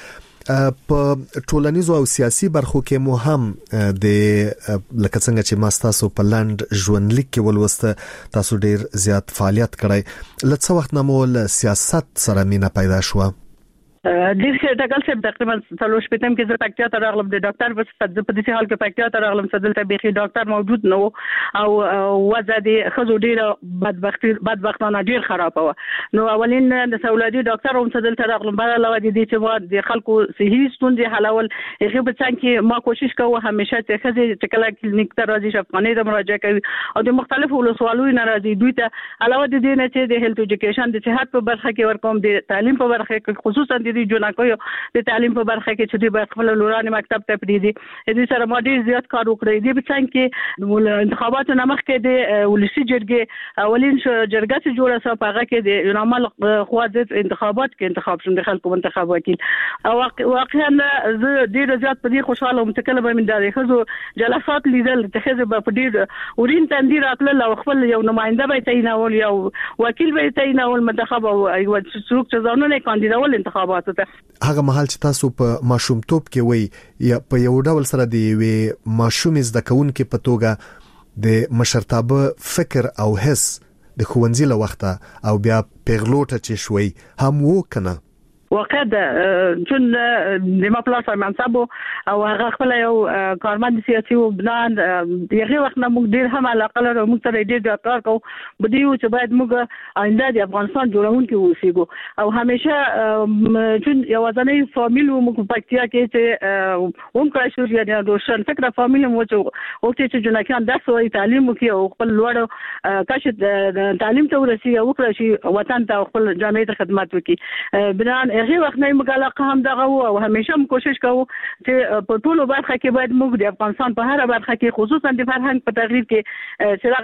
په ټولنیزو او سیاسي برخو کې مو هم د لکه څنګه چې ماستاسو په لاند ژوندلیک کې ولوسته تاسو ډیر زیات فعالیت کړی لڅ وخت نه مو له سیاست سره مینه پیدا شو د څه ټاکل څه تقریبا څلور شپږم کې زه پکتیا ته راغلم د ډاکټر په صفت په دې حال کې پکتیا ته راغلم چې دلته بيخي ډاکټر موجود نه او وضع د خزو ډیره بدبختی بدبختانه ډیر خراب و نو اولین د سولادي ډاکټر هم چې دلته راغلم بل علاوه د دې چې د خلکو صحي ستونزې حلول هغه په څنګه کې ما کوشش کوم همیشه چې خزي چې کله کلینیک ته راځي شفقانه د مراجعه کوي او د مختلفو ولسوالۍ نه راځي دوی ته علاوه د دې نه چې د هیلث ایجوکیشن د صحت په برخه کې ورکوم د تعلیم په برخه کې خصوصا د جنکو د تعلیم په برخه کې چې دوی باید خپل لورانه مکتب ته پریدي دې سره ما ډیر زیات کار وکړی دی په څنګه کې انتخاباتو نامخ کې د ولسی جرګې اولین جرګه چې جوړه سو په هغه کې د نورمال خواځ انتخابات کې انتخاب شوم د خلکو منتخب وکیل او واقعا زه ډیر زیات په دې خوشاله وم چې کله به من د خزو جلسات لیدل د خزو په ډیر ورین تندیر خپل او خپل یو نماینده به تعینول یو وکیل به تعینول منتخب او یو څوک چې ځانونه کاندیدول انتخاباتو ته هغه محل چې تاسو په ماشومتوب کې وای یا په یو ډول سره دی وی ماشوم زده کوونکې په توګه د مشرتابه فکر او حس د خوندزي له وخته او بیا پیغلوټه چې شوي هم وو کنه وقد جن د مپلاس منصب او هغه خپل یو کارمند سیاسي او بلان دغه وخت نه موږ ډیر هم علاقه لرو موږ سره ډیر کار کوو بدیو چې باید موږ آینده د افغانستان جوړونکي اوسېګو او همیشه جن یو ځنې فامیل موږ پکتیا کې چې هم کړی شو یا د روشن فکر فامیل مو چې او چې جنکان د سوي تعلیم کې او خپل لوړ کاش تعلیم ته ورسي او کړی شي وطن ته خپل جامعه ته خدمت وکړي بلان هغه وخت نه مګاله هم دغه او همیشه هم کوشش کوو چې په ټولو برخه کې باید موږ د افغانستان په هر برخه کې خصوصا د فرهنګ په تغییر کې چې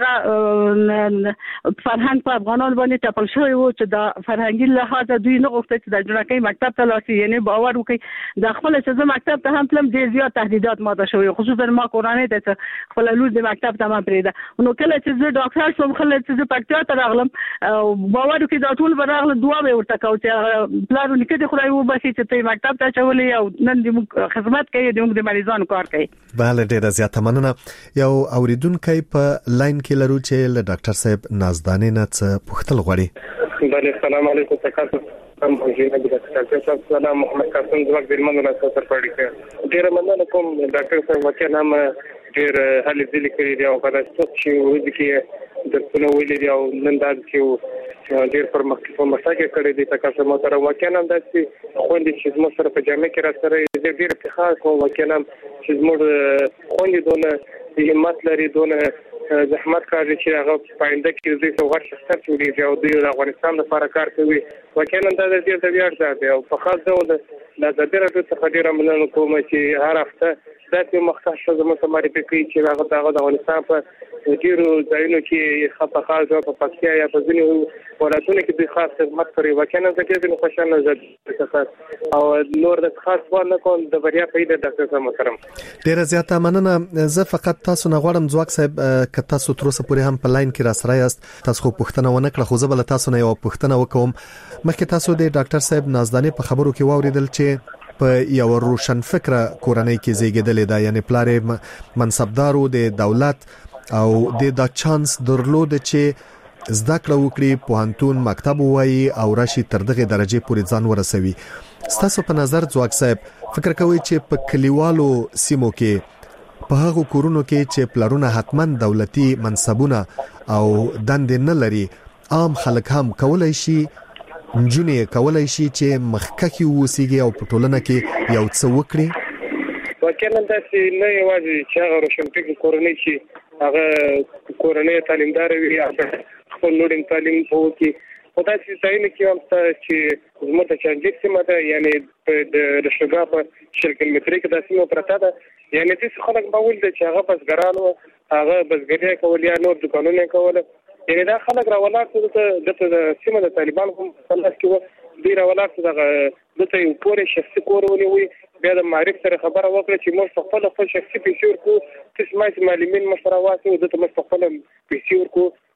دغه فرهنګ په افغانانو باندې ټاپل شوی وو چې د فرهنګي لحاظه دوی نه غوښتل چې د جنکۍ مکتب ته لاړ شي یعنی باور وکړي د خپل چې مکتب ته هم تلم ډیر زیات تهدیدات ماته شوی خصوصا ما کورانه ته خپل لوز د مکتب ته ما پریده نو کله چې زه ډاکټر شوم خلک چې پکتیا ته راغلم باور وکړي دا ټول براغله دعا به ورته کوي چې پلان کې د خدای وبخښي چې ته مکتب ته چولې او نن د خدمت کوي د مریضانو کار کوي بله ډیره زیاته مننه یو اوریدونکو په لاین کې لرو چې له ډاکټر صاحب نازدانې نه څه پوښتل غواړي بله السلام علیکم تاسو هم موجوده د ډاکټر صاحب سلام محمد قاسم زواک درمنو نه سره پړی کړ ډیره مننه کوم ډاکټر صاحب وکړ نام ډیر هلي ځلې کړی دی او په تاسو چې وځي کې د څنو ویلې دی او نن دا چې ډیر پر مخکې په مساګه کړی دی تاسو مو سره وکړم دا چې خوندې چې موږ سره په جامع کې را سره ډیر په خاص مو وکړم چې موږ خوندې دونه همت لري دونه زحمت کوي چې هغه پاینده کې د څو غړ شخصیت جوړیږي او د افغانستان لپاره کار کوي وکړم دا د دې د ویاړ ځای او په خاص ډول د زړه راټو څخه ډیر مننه کوم چې هر هفته دا چې مختص زموږ سماري په کې چې هغه د افغانستان په ډیرو ځایونو کې خاصه خاصه په پکتیا یا په ځینو ولایتونو کې د خاص خدمت کوي وکړم چې ډیر خوشاله زه او نور د خاص ونه کوم د بریا په دې ډاکټر صاحب محترم ډیر زیاته مننه زه فقط تاسو نه غواړم ځواک صاحب ک تاسو تر اوسه پورې هم په لاین کې را سره یاست تاسو خو پوښتنه ونه کړه خو زه بل تاسو نه یو پوښتنه وکوم مخکې تاسو د ډاکټر صاحب نازدانې په خبرو کې واوریدل چې په یو روشن فکر کورنۍ کې زیږیدل دا یعنی پلار منصبدارو د دولت او د دا چانس درلود چې زده کړه وکړي پوهنتون مکتب وایي او راشي تر دغه درجه پورې ځان ورسوي ستاسو په نظر ځواک صاحب فکر کوي چې په کلیوالو سیمو کې په هغه کورونو کې چې پلارونه حتمن دولتي منصبونه او دندې نه لري عام خلک هم کولای شي نجونې کولای شي چې مخکخي وسیږي او په ټولنه کې یو څه وکړي وکړم دا چې نه یوازې چې هغه روشنفکر کورنۍ چې هغه کورنۍ تعلیمدار وي خپل نورین تعلیم وکړي او دا چې ځایونه کې هم چې زموږ ته چانجیک سیمه ده یعنی د شګا په شل کیلومتري کې د سیمه پرته ده یعنی چې خلک به ولې چې هغه بسګرانو هغه بسګري کول یا نور دکانونه کول یعنی دا خلک راولات د سیمه د طالبان هم خلاص کې ډیر راولات دغه دته یو پورې شخصي کور ونیوي بیا د معرف سره خبره وکړه چې موږ خپل خپل شخصي پیسې ورکو چې سمای معلمین مشوره واسو دته موږ خپل پیسې ورکو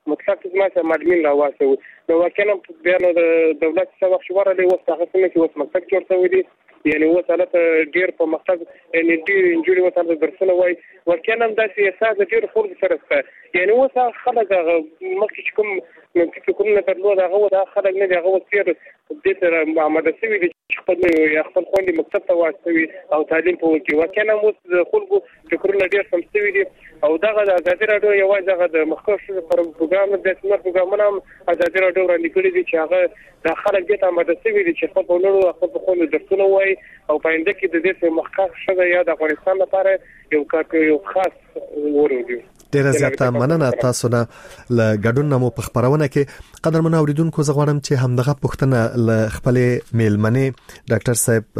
مطلق ما ته مدمن لا واسه نو واکنه بیان د دولت څخه شوره له وسه هغه څه چې وس مکتب جوړ شوی دی یعنی وسالت ډیر په مقصد ان ډیر انجوري وسالت درسونه وای ورکنه د سیاست ډیر خلک سره ست یعنی وسه خلک مخکې کوم چې کوم نه درلود هغه د خلک نه هغه وسیر د تر آماده شوی دی خپل خپل خوندې مکتب ته واستوي او تعلیم په وکي وکنه مو خلکو فکرونه ډیر سم شوی دي او دغه د ازادي راډیو یوازې هغه د مخکښ پروګرام د سمر پروګرامونه ازادي راډیو وړاندې کړی دي چې هغه د خلک د آماده شوی دي چې خپل ولر او خپل خوند درسونه وای او پاینده کې د دې مخکښ شګه یا د افغانستان لپاره یو کار یو خاص ورودي ډیره زیاته مننه تاسو نه ل ګډون نمو په خبرونه کې قدرمن اوریدونکو زغوانم چې همدغه پښتنه ل خپل میلمنه ډاکټر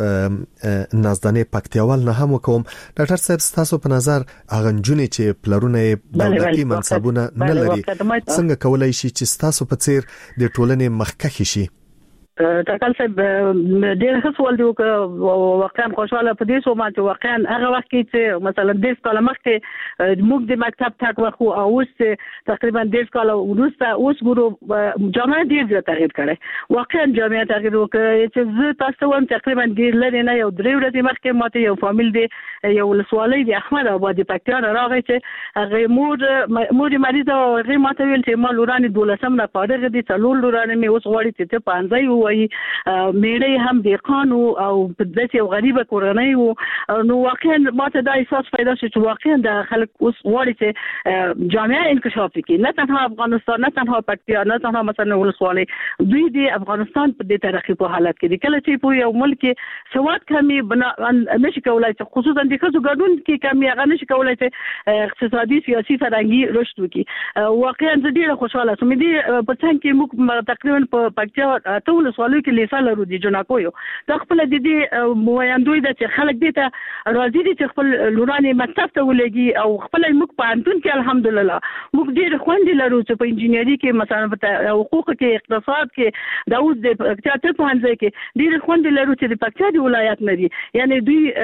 صاحب نازدانه پکتیاوال نه هم کوم ډاکټر صاحب تاسو په نظر اغنجونی چې پلرونه دولتي منصبونه نه لري څنګه کولای شي چې تاسو په څیر د ټولنې مخکښ شي تکل صاحب ډېر ښه سوال دی او واقعا خوشاله په دې سو ما چې واقعا هغه وخت کې چې مثلا د سکول مخکې موږ د مکتب تک وخو او اوس تقریبا د سکول ورسته اوس ګورو جامعه ډېر زیات تغییر کړي واقعا جامعه تغییر وکړي چې زه تاسو هم تقریبا ډېر لري نه یو درې ورځې مخکې ماته یو فامیل دی یو ولسوالۍ د احمد آباد پکتیا راغی چې هغه مور مور مریض او هغه ماته ویل چې ما لورانې دولسم نه پاره دي څلور لورانې مې اوس غواړي چې په انځي وي میړی هم د قانو او په داسې یو غریبه کورنۍ وو نو واقعا ماته دا احساس پیدا شو چې واقعا د خلک اوس غواړي چې جامعه انکشاف وکړي نه تنها افغانستان نه تنها پکتیا نه تنها مثلا ولسوالۍ دوی د افغانستان په دې تاریخي په حالت کې دي کله چې په یو ملک سواد کمی بنا نشي کولای چې خصوصا د خزو ګډون کې کمی هغه نشي کولای چې اقتصادي سیاسي فرهنګي رشد وکړي واقعا زه ډیره خوشاله سوم دي په څنګه کې موږ تقریبا په پکتیا ټول سوالو کې لیسا لرو دي جنکو یو د خپل د دې مویندوی د چې خلک دي ته راځي دي چې خپل لورانې مکتب ته ولګي او خپل موږ په انتون کې الحمدلله موږ ډېر خوندې لرو چې په انجینری کې مثلا په حقوق کې اقتصاد کې د اوس د پکتیا ته پوهنځي کې ډېر خوندې لرو چې د پکتیا د ولایت نه دي یعنی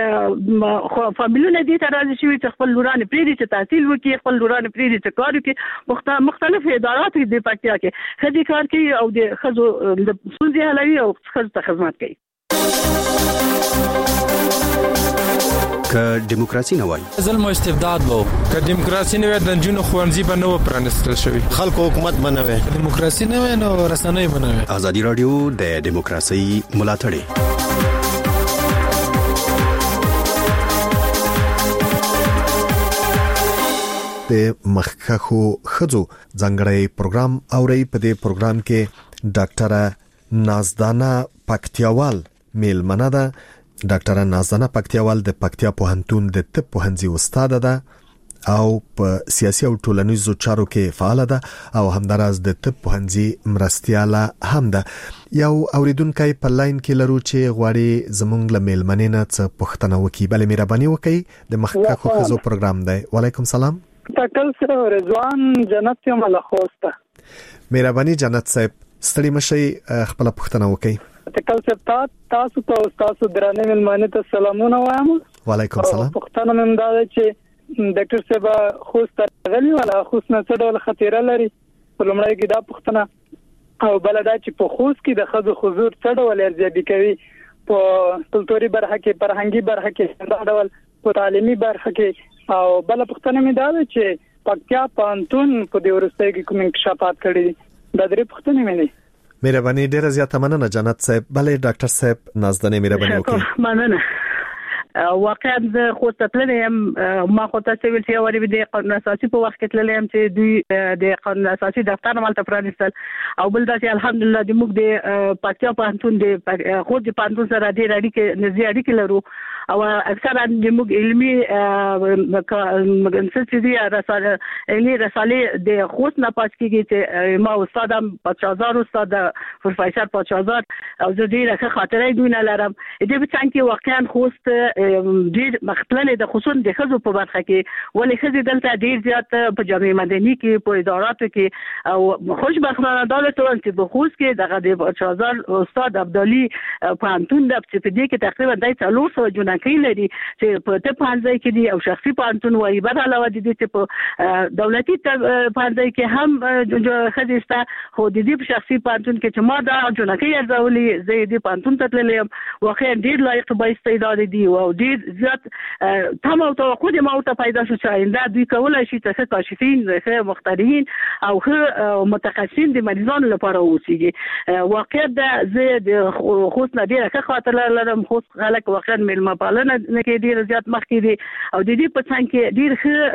دوی فامیلونه دي ته راځي چې خپل لورانې پرې دي چې تحصیل وکړي خپل لورانې پرې دي چې کار وکړي مختلف ادارات د پکتیا کې خدي کار کوي او د خزو د سولې حلوي او خزو خدمت کوي که دیموکراسي نه وای ظلم او استبداد وو که دیموکراسي نه وای د جنونو خوانزي په نو پرانستل شوی خلکو حکومت بنوي دیموکراسي نه وای نو رسنۍ بنوي ازادي رادیو د دیموکراسي ملاتړ د مخکخو خزو ځنګړی پروګرام اوري په دې پروګرام کې ډاکټر نازدانه پکتیاوال میلمنه ده ډاکټر نازدانه پکتیاوال د پکتیا پوهنتون د طب پوهنځي استاد ده او په سیاسي او ټولنیزو چارو کې فعال ده او همداراز د طب پوهنځي مرستياله هم ده یو اوریدونکو په لاین کې لرو چې غواړي زمونږ له میلمنې نه څه پوښتنه وکړي بل مهرباني وکړئ د مخکخو خزو پروګرام دی وعلیکم سلام تکل سره رضوان جنت یم له خوسته مهرباني جنت صاحب ستړي مشي خپل پوښتنه وکړئ تکل سره تاسو ته تاسو درانه ملمانه ته سلامونه وایم وعلیکم سلام پوښتنه مې دا ده چې ډاکټر صاحب خوسته غلی ولا خوسنه څه ډول خطر لري ولومړی کې دا پوښتنه او بل دا چې په خوست کې د خزو حضور څه ډول ارزیابي کوي په کلتوري برخه کې فرهنګي برخه کې دا ډول په تعلیمي برخه کې او بل پښتنه مې دا ده چې پکتیا پانتون په دې ورسته کې کوم انکشافات کړي دا درې پښتنه مې نه مهرباني ډیره زیاته مننه جنت صاحب بلې ډاکټر صاحب نازدانه مهرباني وکړئ مننه واقعا د خوست تللم ما خو تاسو ویل چې اوري د قانون اساسي په وخت کې تللم چې دوی د قانون اساسي دفتر مالته پرانیستل او بل دا چې الحمدلله د موږ د پکتیا پانتون د خو د پانتون سره د اړیکې نږدې اړیکې لرو او اکثرا د موږ علمي مګنسل چې دی رساله علمي رساله د خوست نه پات کیږي چې ما استادم پچازار استاد پروفیسور پچازار او زه ډیره خاطرې دوی نه لرم دې په څنګه کې واقعا خوست ډیر مختلف د خصوص د خزو په برخه کې ولې خزي دلته ډیر زیات په جامعه مدني کې په اداراتو کې او خوشبختانه دولت ورته په خوست کې دغه د پچازار استاد عبدالي پانتون د په دې کې تقریبا د څلور سوه جنہ جنکۍ لري چې په ته پانځای کې دي او شخصي پانتون وایي بد علاوه دي چې په دولتي پانځای کې هم خديستا خو د دې په شخصي پانتون کې چې ما دا جنکۍ ارزولې زه دې پانتون ته تللم واقعا ډیر لایق به استعداد دي او ډیر زیات تم او توقع دي ما ته پیدا شو چې آینده دوی کولای شي چې کاشفین ښه مخترعين او ښه متخصصین د مریضانو لپاره اوسېږي واقعا د زه د خوست نه ډیره ښه خاطر لرم خوست خلک واقعا ملما پالنه نه کې ډیر زیات مخکې دي او د دې په څنګه کې ډیر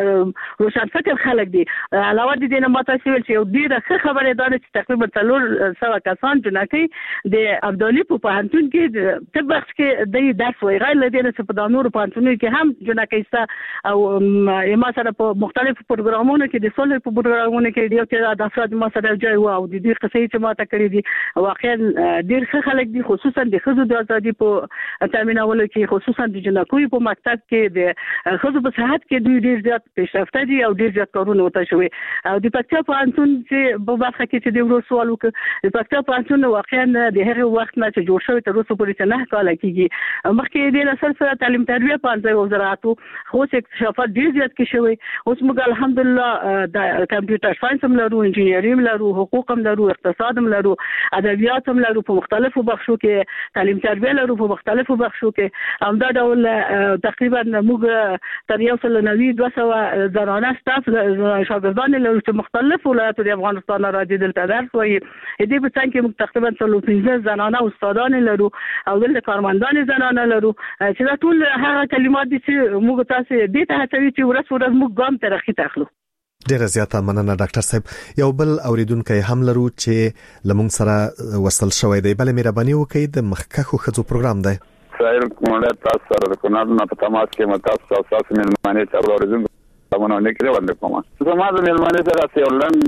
ښه روشن فکر خلک دي علاوه د دې نه ماته ویل چې ډیره ښه خبره ده چې تقریبا څلور سوه کسان جنکۍ د ابدالي په پوهنتون کې طب بخش کې د درس وایي غیر له دې نه په نورو پوهنتونونو کې هم جنکۍ سته او ما سره په مختلفو پروګرامونو کې د سولې په پروګرامونو کې ډیر چې د افراد ما سره ځای و او د دې قصې چې ما ته کړې دي واقعا ډیر ښه خلک دي خصوصا د ښځو د ازادي په تامینولو کې خصوصا د جنکیو په مکتب کې د ښځو په صحت کې دوی ډیر زیات پیشرفته دي او ډیر زیات کارونه وته شوي او د پکتیا پوهنتون چې په برخه کې چې د ورو سوال وکړ د پکتیا پوهنتون واقعا د هغه وخت نه چې جوړ شوی تر اوسه پورې نه کال کېږي مخکې د نسل سره تعلیم تربیه پانځه وزارت خو اکتشافات ډیر زیات کې شوی اوس موږ الحمدلله د کمپیوټر ساينس هم لرو انجینری هم لرو حقوق هم لرو اقتصاد هم لرو ادبیات هم لرو په مختلفو بخشو کې تعلیم تربیه لرو په مختلفو بخشو کې همدا ډول تقریبا موږ تر یو سل نوي دوه سوه زنانه سټاف شاګردان لرو چې مختلف ولایتونو د افغانستان راځي دلته درس وایي دې په څنګه کې موږ تقریبا څلور پنځه زنانه استادان لرو او دلته کارمندان زنانه لرو چې دا ټول هغه کلمات دي چې موږ تاسو دې ته هڅوي چې ورځ ورځ موږ ګام ترقی تاخلو. ډیره زیاته مننه ډاکټر صاحب یو بل اوریدونکو هم لرو چې لمون سره وصل شوی دی بل مهرباني وکړئ د مخکخو خزو پروګرام دی خیر کومه تاسو سره د کونړ نه په تماس کې متاسف تاسو ملمانه ته اوریدونکو تاسو نه کړی وند کومه زما د ملمانه سره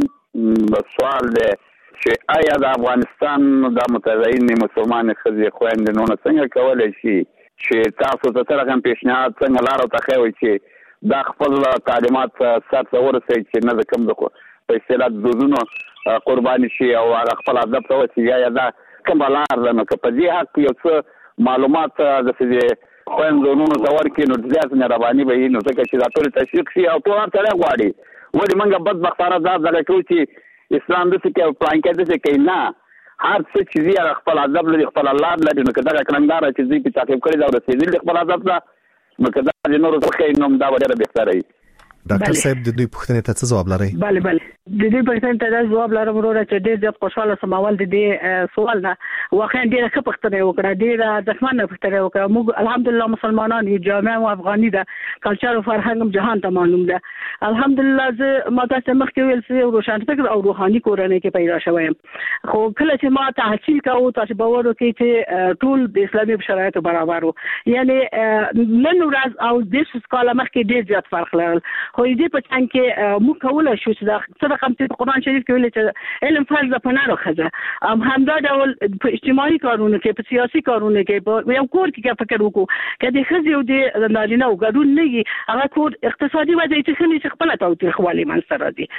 یو سوال دی چې آیا د افغانستان د متدین مسلمان خزي خويندنو څنګه کولای شي چې تاسو ته تر هغه پیشنهاد څنګه لار او تخوي چې دا خپل تعلیمات سره ورسېږي چې نه کوم د په اصطلاح دودونو قرباني شي او هغه خپل ادب ته وسیږي یا دا کوم لار ده نو که په دې حق یو څه معلومات د دې خويندونو څور کې نو ځاز نه رواني به نو ځکه چې دا ټول تشویق شي او ټول سره غواړي ولې موږ بدبختانه دا ځکه چې اسلام د څه کې پلان کې د څه کې نه هر څه چې زیات خپل ادب لري خپل الله لري نو کدا کلمدار چې دې په تعقیب کړی دا ورسېدل خپل ادب ته نو کدا د نورو څخه نوم دا ډېر بهتره وي ډاکټر صاحب د دوی پوښتنې ته څه جواب لرئ؟ bale bale د دې پرسنټ ته جواب لرم وروره چې ډېر زیات خوشاله سماوال د دې سوال نه واقعا ډېر ښه پوښتنه وکړه ډېر ځخمنه پوښتنه وکړه موږ الحمدلله مسلمانان یو جامع او افغاني ده کلچر او فرهنګ جهان ته معلوم ده الحمدلله زه ما تاسو مخکې ویل چې روشن فکر او روحاني کورنۍ کې پیدا شوم خو کله چې ما تحصیل کاوه تاسو باور وکړئ چې ټول د اسلامي شرایطو برابر وو یعنی نن ورځ او د څه کال مخکې ډېر زیات فرق لرل خو دې په څنګه کې موږ کولای شو چې دا څه رقم چې قرآن شریف کې ویل چې علم فرض ده په نارو خزه ام همدا ډول په اجتماعي کارونو کې په سیاسي کارونو کې په یو کور کې فکر وکړو کله خزه او د نارینه او ګډون نه وي هغه کور اقتصادي وضعیت چې خپل تاوتریخ والی منځ راځي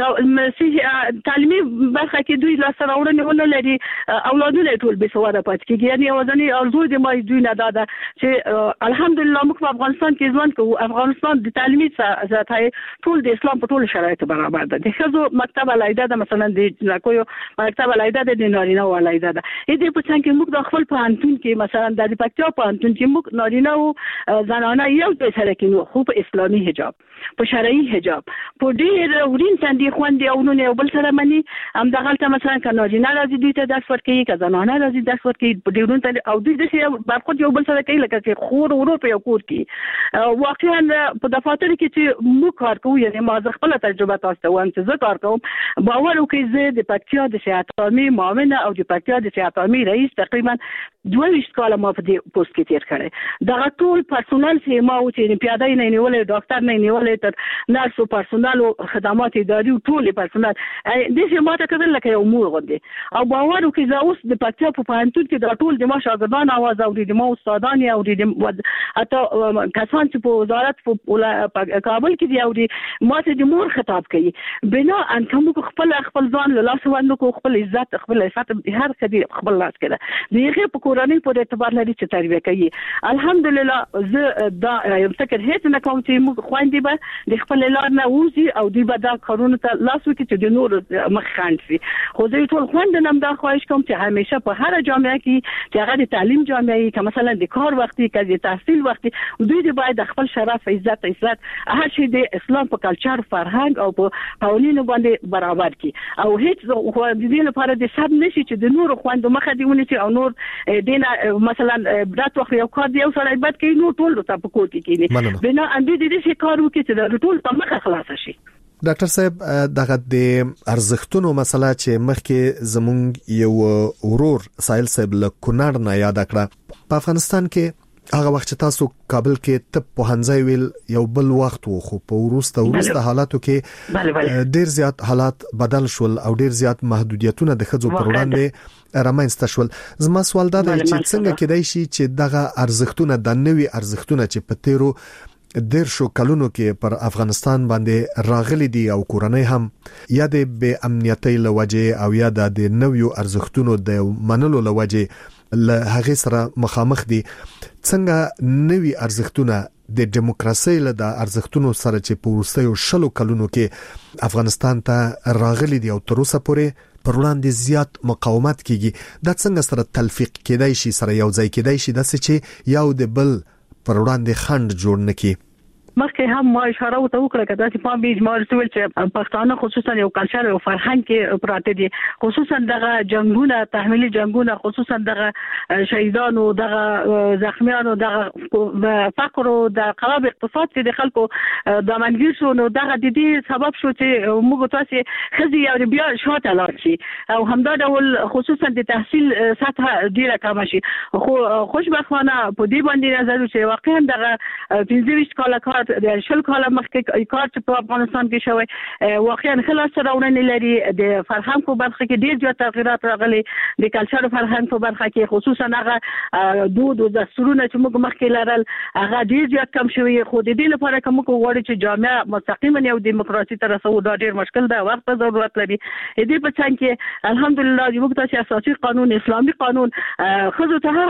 که تعلیمي برخه کې دوی لا سره وړاندې ونه لري اولادونه ټول به سواده پات کېږي یعنی اوازني ارزو د ما دوی نه داده چې الحمدلله موږ په افغانستان کې ژوند کوو افغانستان د تعلیمي ذاتای ټول د اسلام په ټول شرایطو برابر ده د خزو مکتب علایده ده مثلا د جنکیو مکتب علایده ده د نارینه علایده ده دې په څنګه موږ د خپل پوهنتون کې مثلا د پکتیا پوهنتون کې موږ نارینه او زنانه یو ځای سره کې خو په اسلامي حجاب په شرعي حجاب په ډېر ورین تندې خوندې او نو بل سره مني هم دغلته مثلا ک نارینه راځي دوی ته درس ورکوي ک زنانه راځي درس ورکوي په ډېرون تندې او دوی د برخود یو بل سره کوي لکه چې خور ورو په یو کور کې واقعا په دفاتر کې چې موږ کار کوو یعنی ما زه خپل تجربه تاسو ته وایم چې زه کار کوم باور وکړئ زه د پکتیا د صحت عامه معاونه او د پکتیا د صحت عامه رئیس تقریبا دوه ویشت کاله ما په دې پوسټ کې تیر کړی دا ټول پرسونل چې ما او چې پیاده نه نیولې ډاکټر نه نیولې نیولې تر نرسو پرسونل او خدمات اداري او ټول پرسونل د دې ماته کړل لکه یو مور غوندې او باور وکړي زه اوس د پکتیا په پوهنتون کې د ټول د ما شاګردان आवाज اوري د ما استادان اوري د حتی کسان چې په وزارت په کابل کې دی اوري ماته د مور خطاب کوي بنا ان کوم خپل خپل ځان له لاس باندې کو خپل عزت خپل عزت هر کدي خپل لاس کړه دیغه په کورنۍ په اعتبار لري چې تربیه کوي الحمدلله زه دا یم فکر هیڅ نه کوم چې موږ خويندې به د خپل لار نه وځي او دی به دا کارونه ته لاس وکړي چې د نور مخ خاند شي خو زه ټول خويندې نم دا خواهش کوم چې همیشه په هر جامعه کې چې هغه د تعلیم جامعه کې مثلا د کار وختي کې د تحصیل وختي دوی د باید خپل شرف عزت عزت هر شي د اسلام په کلچر فرهنګ او په قوانینو باندې برابر کړي او هیڅ خو د دې لپاره د سب نشي چې د نور خويندو مخه دیونه چې او نور دینه مثلا برات وخت یو کار دی او سره بد کوي نو ټول ته په کوټ کې بنا ان دې دې شي کار وکړي چې د ټول په مخه خلاص شي ډاکټر صاحب دغه د ارزښتونو مسله چې مخکې زمونږ یو ورور سایل صاحب له کونړ نه یاد کړه په افغانستان کې هغه وخت چې تاسو کابل کې طب پوهنځی ویل یو بل وخت وو خو په ورسته ورسته حالاتو کې ډیر زیات حالات بدل شول او ډیر زیات محدودیتونه د خځو پر وړاندې رامنځته شول زما سوال دا دی چې څنګه کېدای شي چې دغه ارزښتونه د نوي ارزښتونه چې په تیرو دیر شو کلونو کې پر افغانستان باندې راغلي دي او کورنۍ هم یا د بې امنیتۍ لوجه او یا د نویو ارزښتونو د منلو لوجه له هغه سره مخامخ دي څنګه نوی ارزښتونه د دیموکراسي له د ارزښتونو سره چې په وروستیو شلو کلونو کې افغانستان ته راغلي دي او تر اوسه پورې پر وړاندې زیات مقاومت کیږي دا څنګه سره تلفیق کېدای شي سره یو ځای کېدای شي د چې یو د بل پر وړاندې خند جوړ نکي مخکې هم ما اشاره وکړه کدا چې په بیج مال سویل چې پښتانه خصوصا یو کلچر او فرهنګ کې پراته دي خصوصا دغه جنگونه تحمیلي جنگونه خصوصا دغه شهیدانو دغه زخمیانو دغه فقر او د خراب اقتصاد چې د خلکو د منګیر شو نو دغه د دې سبب شو چې موږ تاسو خزي او بیا شاته لاړ شي او همدا ډول خصوصا د تحصیل سطح ډیره کم شي خو خوشبختانه په دې باندې نظر چې واقعا دغه پنځه ویشت کاله کار د شل کاله مخکې کار چې په افغانستان کې شوی واقعا خلاص راوړنې لري د فرهنګ په برخه کې ډیر زیات تغیرات راغلي د کلچر فرهنګ په برخه کې خصوصا هغه دود او دستورونه چې موږ مخکې لرل هغه ډیر زیات کم شوی خو د دې لپاره کوم کو غواړي چې جامعه مستقیما یو دیموکراسي ته رسو دا ډیر مشکل ده وخت ضرورت لري دې په څنګه کې الحمدلله موږ ته اساسي قانون اسلامي قانون خزو ته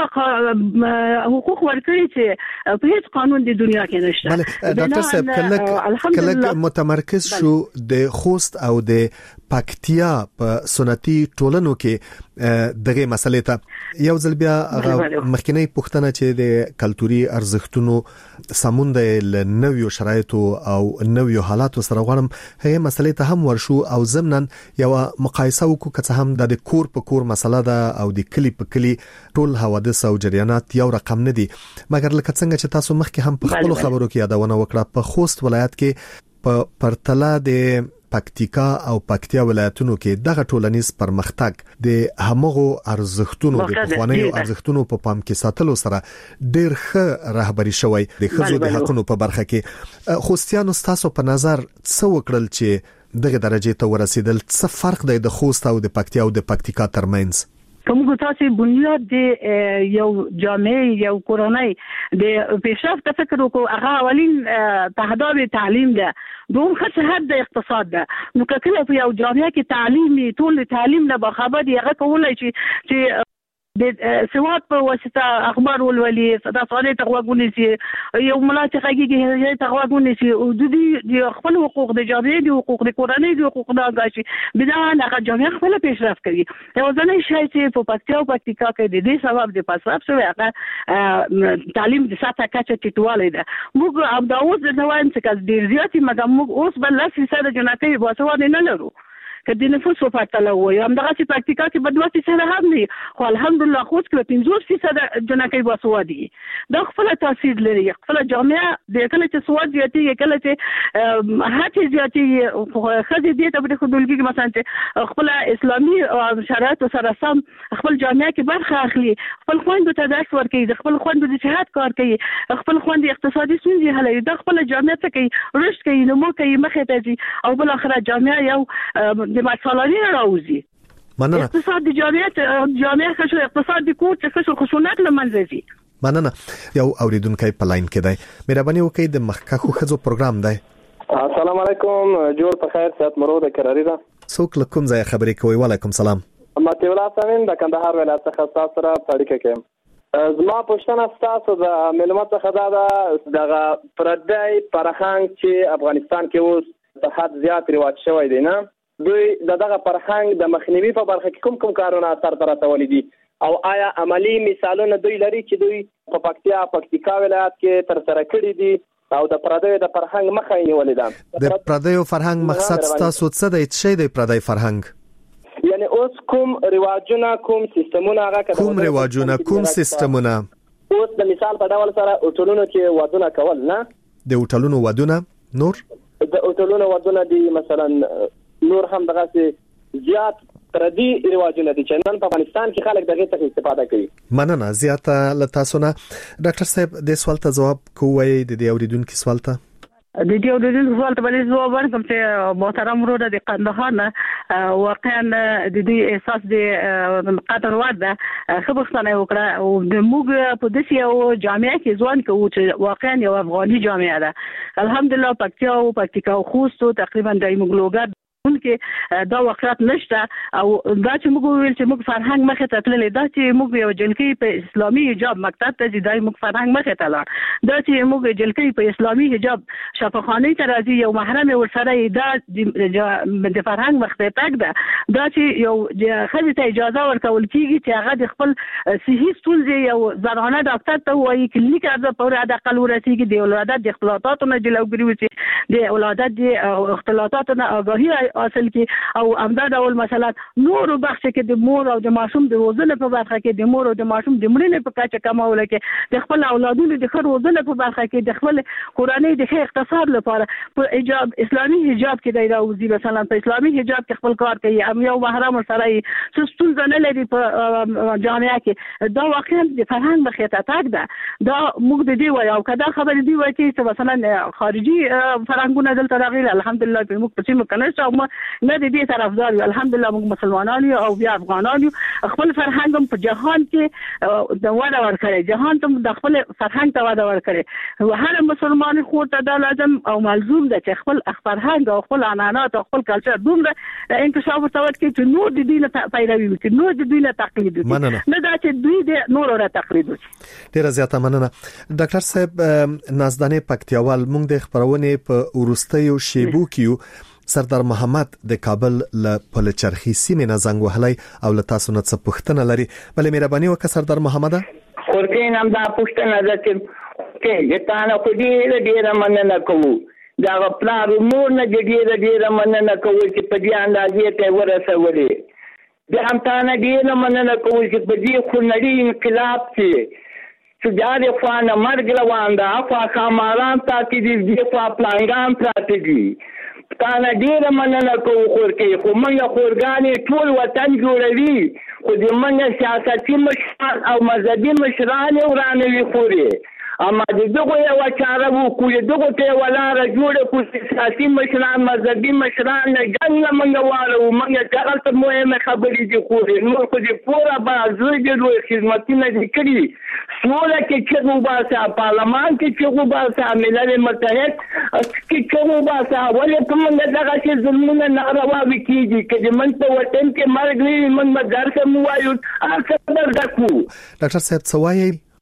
حقوق ورکړي چې په هیڅ قانون د دنیا کې نشته ډاکټر صاحب کله کله متمرکز شو د خوست او د پکتیا په سنتي ټولنو کې دغه مسلې ته یو ځل بیا مخکنی پښتنه چې د کلتوري ارزښتونو سمون د نویو شرایطو او نویو حالاتو سره غواړم هغه مسلې ته هم ورشو او ضمناً یو مقایسه وکړو که هم د کور په کور مسله ده او د کلی په کلی ټول حوادث او جریانات یو رقم نه دي مګر لکه څنګه چې تاسو مخکې هم په خپل خبرو کې یادونه وکړه په خوست ولایت کې په پرتله د پکتیکا او پکتیا ولایتونو کې دغه ټولنیز پرمختګ د همغو ارزښتونو د پخوانیو ارزښتونو په پام کې ساتلو سره ډېر ښه رهبری شوی د ښځو د حقوقو په برخه کې خوستیانو تاسو په نظر څه وکړل چې دغه درجه ته ورسېدل څه فرق دی د خوست او د پکتیا او د پکتیکا ترمنځ کومه تاسو بنیاد د یو جامعه یو کورنۍ د پیشرفت فکر وکړو هغه اولین تهداب تعلیم ده دوم خصه حد د اقتصاد ده نو کله په یو جامعه کې تعلیمي ټول تعلیم نه باخبر دی هغه کولای شي چې د سواد په واسطه اخبار ولولي تاسو ته غوږونه سي یو ملات حقيقي ته غوږونه سي او د دې خپل حقوق د جامعې د حقوق د کورنۍ د حقوق نه غاشي بنا هغه جامعه خپل پیشرفت کوي یو ځنې شای چې په پکتیا او پکتیکا کې د دې سبب د پاساب شوی هغه تعلیم د ساته کچه ټیټواله ده موږ اب دا اوس د نوایم څخه ډیر زیاتې مګر موږ اوس بل لاسي سره جناتي واسواد نه لرو کدي نفوس په پټله وي هم دغه چې پراکټیکال کې بدواتي سره هم دي خو الحمدلله خو څه پنځوس فیصد جنکې باسوادي دا خپل تاثیر لري خپل جامعه د کله چې سواد زیاتي کله چې هڅه زیاتي خځې دې ته په خودلګي مثلا چې خپل اسلامي شرایط سره سم خپل جامعه کې برخه اخلي خپل خويندو ته درس ورکوي خپل خويندو د جهاد کار کوي خپل خويندې اقتصادي ستونزې حلوي د خپل جامعه ته کوي رشد کوي نو کوي مخه ته ځي او بل اخر جامعه یو د مسالاني راوځي مننه اقتصاد د جامعه جامعه خشو اقتصاد د کوټ خشو خشونت لمنځه ځي مننه یو اوریدونکو په لاین کې دی مهرباني وکړئ د مخکخو خزو پروګرام دی السلام علیکم جوړ په خیر سات مرو د قراری دا څوک لکم ځای خبرې کوي وعلیکم سلام ماته ولا سمین د کندهار ولایت څخه تاسو سره اړیکه کوم زما پښتنه تاسو د معلومات څخه دا دغه پردای فرهنګ چې افغانستان کې اوس په حد زیات رواج شوی دی نه دوی دغه فرهنګ د مخنیوي په برخه کې کوم کوم کارونه اثر ترته دي او آیا عملی مثالونه دوی لري چې دوی په پکتیا پکتیکا ولایت کې تر سره کړی دي او د پردای د فرهنګ مخه یې نیولې ده د پردای فرهنګ مقصد تاسو څه دی چې د پردای فرهنګ یعنی اوس کوم رواجونه کوم سیستمونه هغه کوم رواجونه کوم سیستمونه اوس د مثال په ډول سره اوټلونو کې ودونه کول نه د اوټلونو ودونه نور د اوټلونو ودونه دي مثلا نور هم دغه زیات پردي رواجونه دي چې نن په افغانستان کې خلک دغه څخه استفاده کوي مننه زیاته لتاسو نه ډاکټر صاحب د سوال ته جواب کوی د دې اوریدونکو سوال ته د دې اوریدونکو سوال ته باندې جواب ورکوم چې محترم ورور د قندهار نه واقعا د دې احساس د قطر ورده خبرستانه وکړه او د موږ په دې یو جامعه کې ځوان کوو چې واقعا یو افغاني جامعه ده الحمدلله پکتیا او پکتیکا خوستو تقریبا د ایموګلوګر چې دا واقعیت نشته او دا چې موږ ویل چې موږ فرهنګ مخه ته تللې دا چې موږ یو جلکی په اسلامي حجاب مکتب ته چې دای موږ فرهنګ مخه ته لاړ دا چې موږ جلکی په اسلامي حجاب شفاخانه ته راځي یو محرم ورسره دا د فرهنګ مخه تک ده دا چې یو خځې ته اجازه ورکول کیږي چې هغه د خپل صحي ستونزې یو زرغونه ډاکټر ته وایي کلینیک ارزه په اړه د اقل ورسیږي د ولادت د اختلاطاتو نه جلوګیری وشي د ولادت د اختلاطاتو نه آگاهی حاصل کی او امداد اول مثلا نور بخش کې د مور او د ماشوم د روزنه په برخه کې د مور او د ماشوم د مړینې په کچه کمول کې د خپل اولادونو د خیر روزنه په برخه کې د خپل قرآني د خیر اقتصاد لپاره په حجاب اسلامي حجاب کې د راوځي مثلا په اسلامي حجاب کې خپل کار کوي ام یو محرم سره سستون نه لري په جامعه کې دا واقعا د فرهنګ مخه تاک ده دا موږ د دې وایو کدا خبر دی وایي چې مثلا خارجي فرهنګونه دلته راغلي الحمدلله په موږ په سیمه کنه او نه دې طرفدار یو الحمدلله موږ مسلمانان یو او بیا افغانان یو خپل فرهنګ په جهان کې د وړا ورکړي جهان ته د خپل فرهنګ ته وړا ورکړي هر مسلمان خو ته د لازم او ملزوم ده چې خپل فرهنګ او خپل عنعنات او خپل کلچر دومره انکشاف وسوت کې چې نور د دین ته پیروي وکړي نور د دین تقلید وکړي نه دا چې دوی د نور را تقلید وکړي ډیر زیاته مننه ډاکټر صاحب نازدانه پکتیاوال موږ د خبرونه په ورستیو شیبو کې سردار محمد د کابل له پلچرخي سیمې نه زنګ وهلی او له تاسو نه څه پوښتنه لري بلې مهرباني وکړه سردار محمد خورکین هم دا پوښتنه ده چې کې تا نه خو ډېره ډېره مننه کوو دا پلار مور نه ډېره ډېره مننه کوو چې په دې اندازې ته ورسولې بیا هم تا نه ډېره مننه کوو چې په دې خونړي انقلاب کې چې دا د خوا نه مرګ روان ده خوا ښاماران پراته دي دې خوا پلانګان پراته دي تانه ډیره مننه کوو خورکې خو موږ خورګانې ټول وطن جوړوي خو د موږ سیاسي مشران او مذهبي مشران ورانوي خوري اما د دغه یو چاره وکړو دغه ته ولاره جوړه کو سیاسي مشران مذهبي مشران نه ګنه موږ واره موږ ټول ته مهمه خبرې دي خوري نو خو د پورا بازو د لوی خدمتونه دي کړی سوله کې چې وباسه پارلمان کې چې وباسه ملل متحد کې چې وباسه ولې کوم دغه چې ظلمونه ناروا وکړي چې من په وطن کې مرګ نه من مدرسه مو وایو اڅه درځو ډاکټر صاحب سوای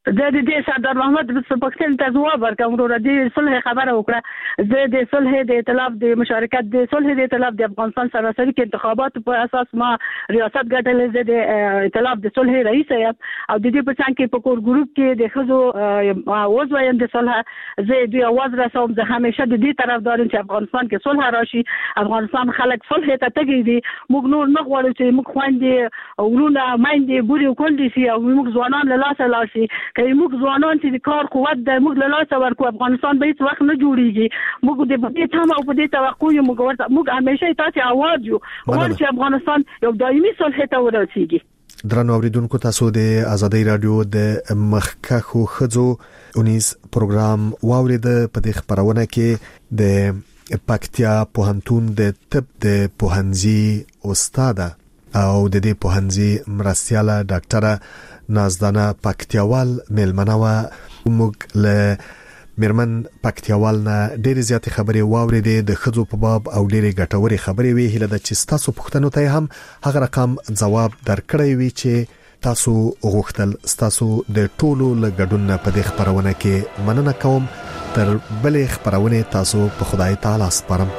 د دې سردار محمد پښتون ته ځواب ورکوم ورو د صلح خبره وکړه د د صلح د ائتلاف د مشارکت د صلح د ائتلاف د افغانستان سراسري کې انتخابات په اساس ما ریاست ګټلې د ائتلاف د صلح رئیس یم او د دې په څنګه کې په کور ګروپ کې د خزو اوز وایم د صلح زه دوی اواز رسوم زه همیشه د دې طرفدار چې افغانستان کې صلح راشي افغانستان خلک صلح ته تګي دي موږ نور نه غواړو چې موږ خويندې ورونه مایندې بوري کولې شي او موږ ځوانان له لاسه لاشي کله موږ ځوانان چې کار قوت د موږ له لاسه ورکو افغانستان به هیڅ وخت نه جوړیږي موږ د دې تمه او په دې توقع یو موږ ورته موږ همیشه تاسو आवाज یو ورته چې افغانستان یو دایمي صلح ته ورسیږي درنو اوریدونکو تاسو د آزادۍ رادیو د مخکخو خزو اونیز پروګرام واورید په دې خبرونه کې د پکتیا پوهنتون د طب د پوهنځي استاد او د دې پوهنځي مرستياله ډاکټره نازدانه پکتیاوال ملمنوا موږ له مرمن پکتیاوال نه ډېر زیات خبرې واورېدې د خزو په باب او ډېر ګټوري خبرې وی هله د چې تاسو پښتنو ته هم هغه رقم جواب درکړی وی چې تاسو غوښتل تاسو د ټولو لګډون په دې خبرونه کې مننه کوم تر بلې خبرونه تاسو په خدای تعالی سپارم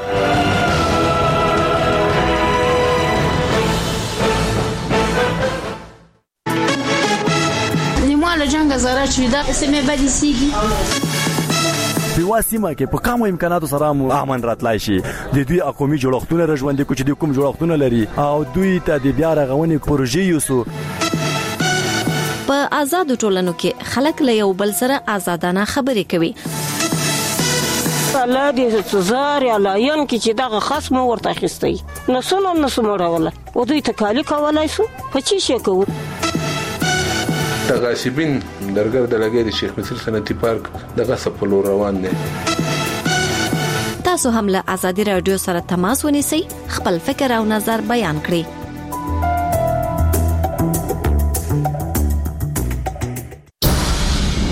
زره چې دا سمې بدې سیږي په واسمه کې په کومو امکاناتو سره مو امن راتلای شي د دوی اقومي جوړښتونه رژوندې کوچ د کوم جوړښتونه لري او دوی ته د بیا رغونې پروژې یوسو په آزاد ټولنو کې خلک له یو بل سره آزادانه خبرې کوي الله دې سزار یا لاین کې چې دغه خصم ورته خستي نسونه نسمړوله او دوی ته کالی کولای شو په چی شي کوو تغاسبین درګر د لګي د شیخ مصر صنعتي پارک دغه سپلو روان دي تاسو هم له آزادۍ رادیو سره تماس ونیسئ خپل فکر او نظر بیان کړئ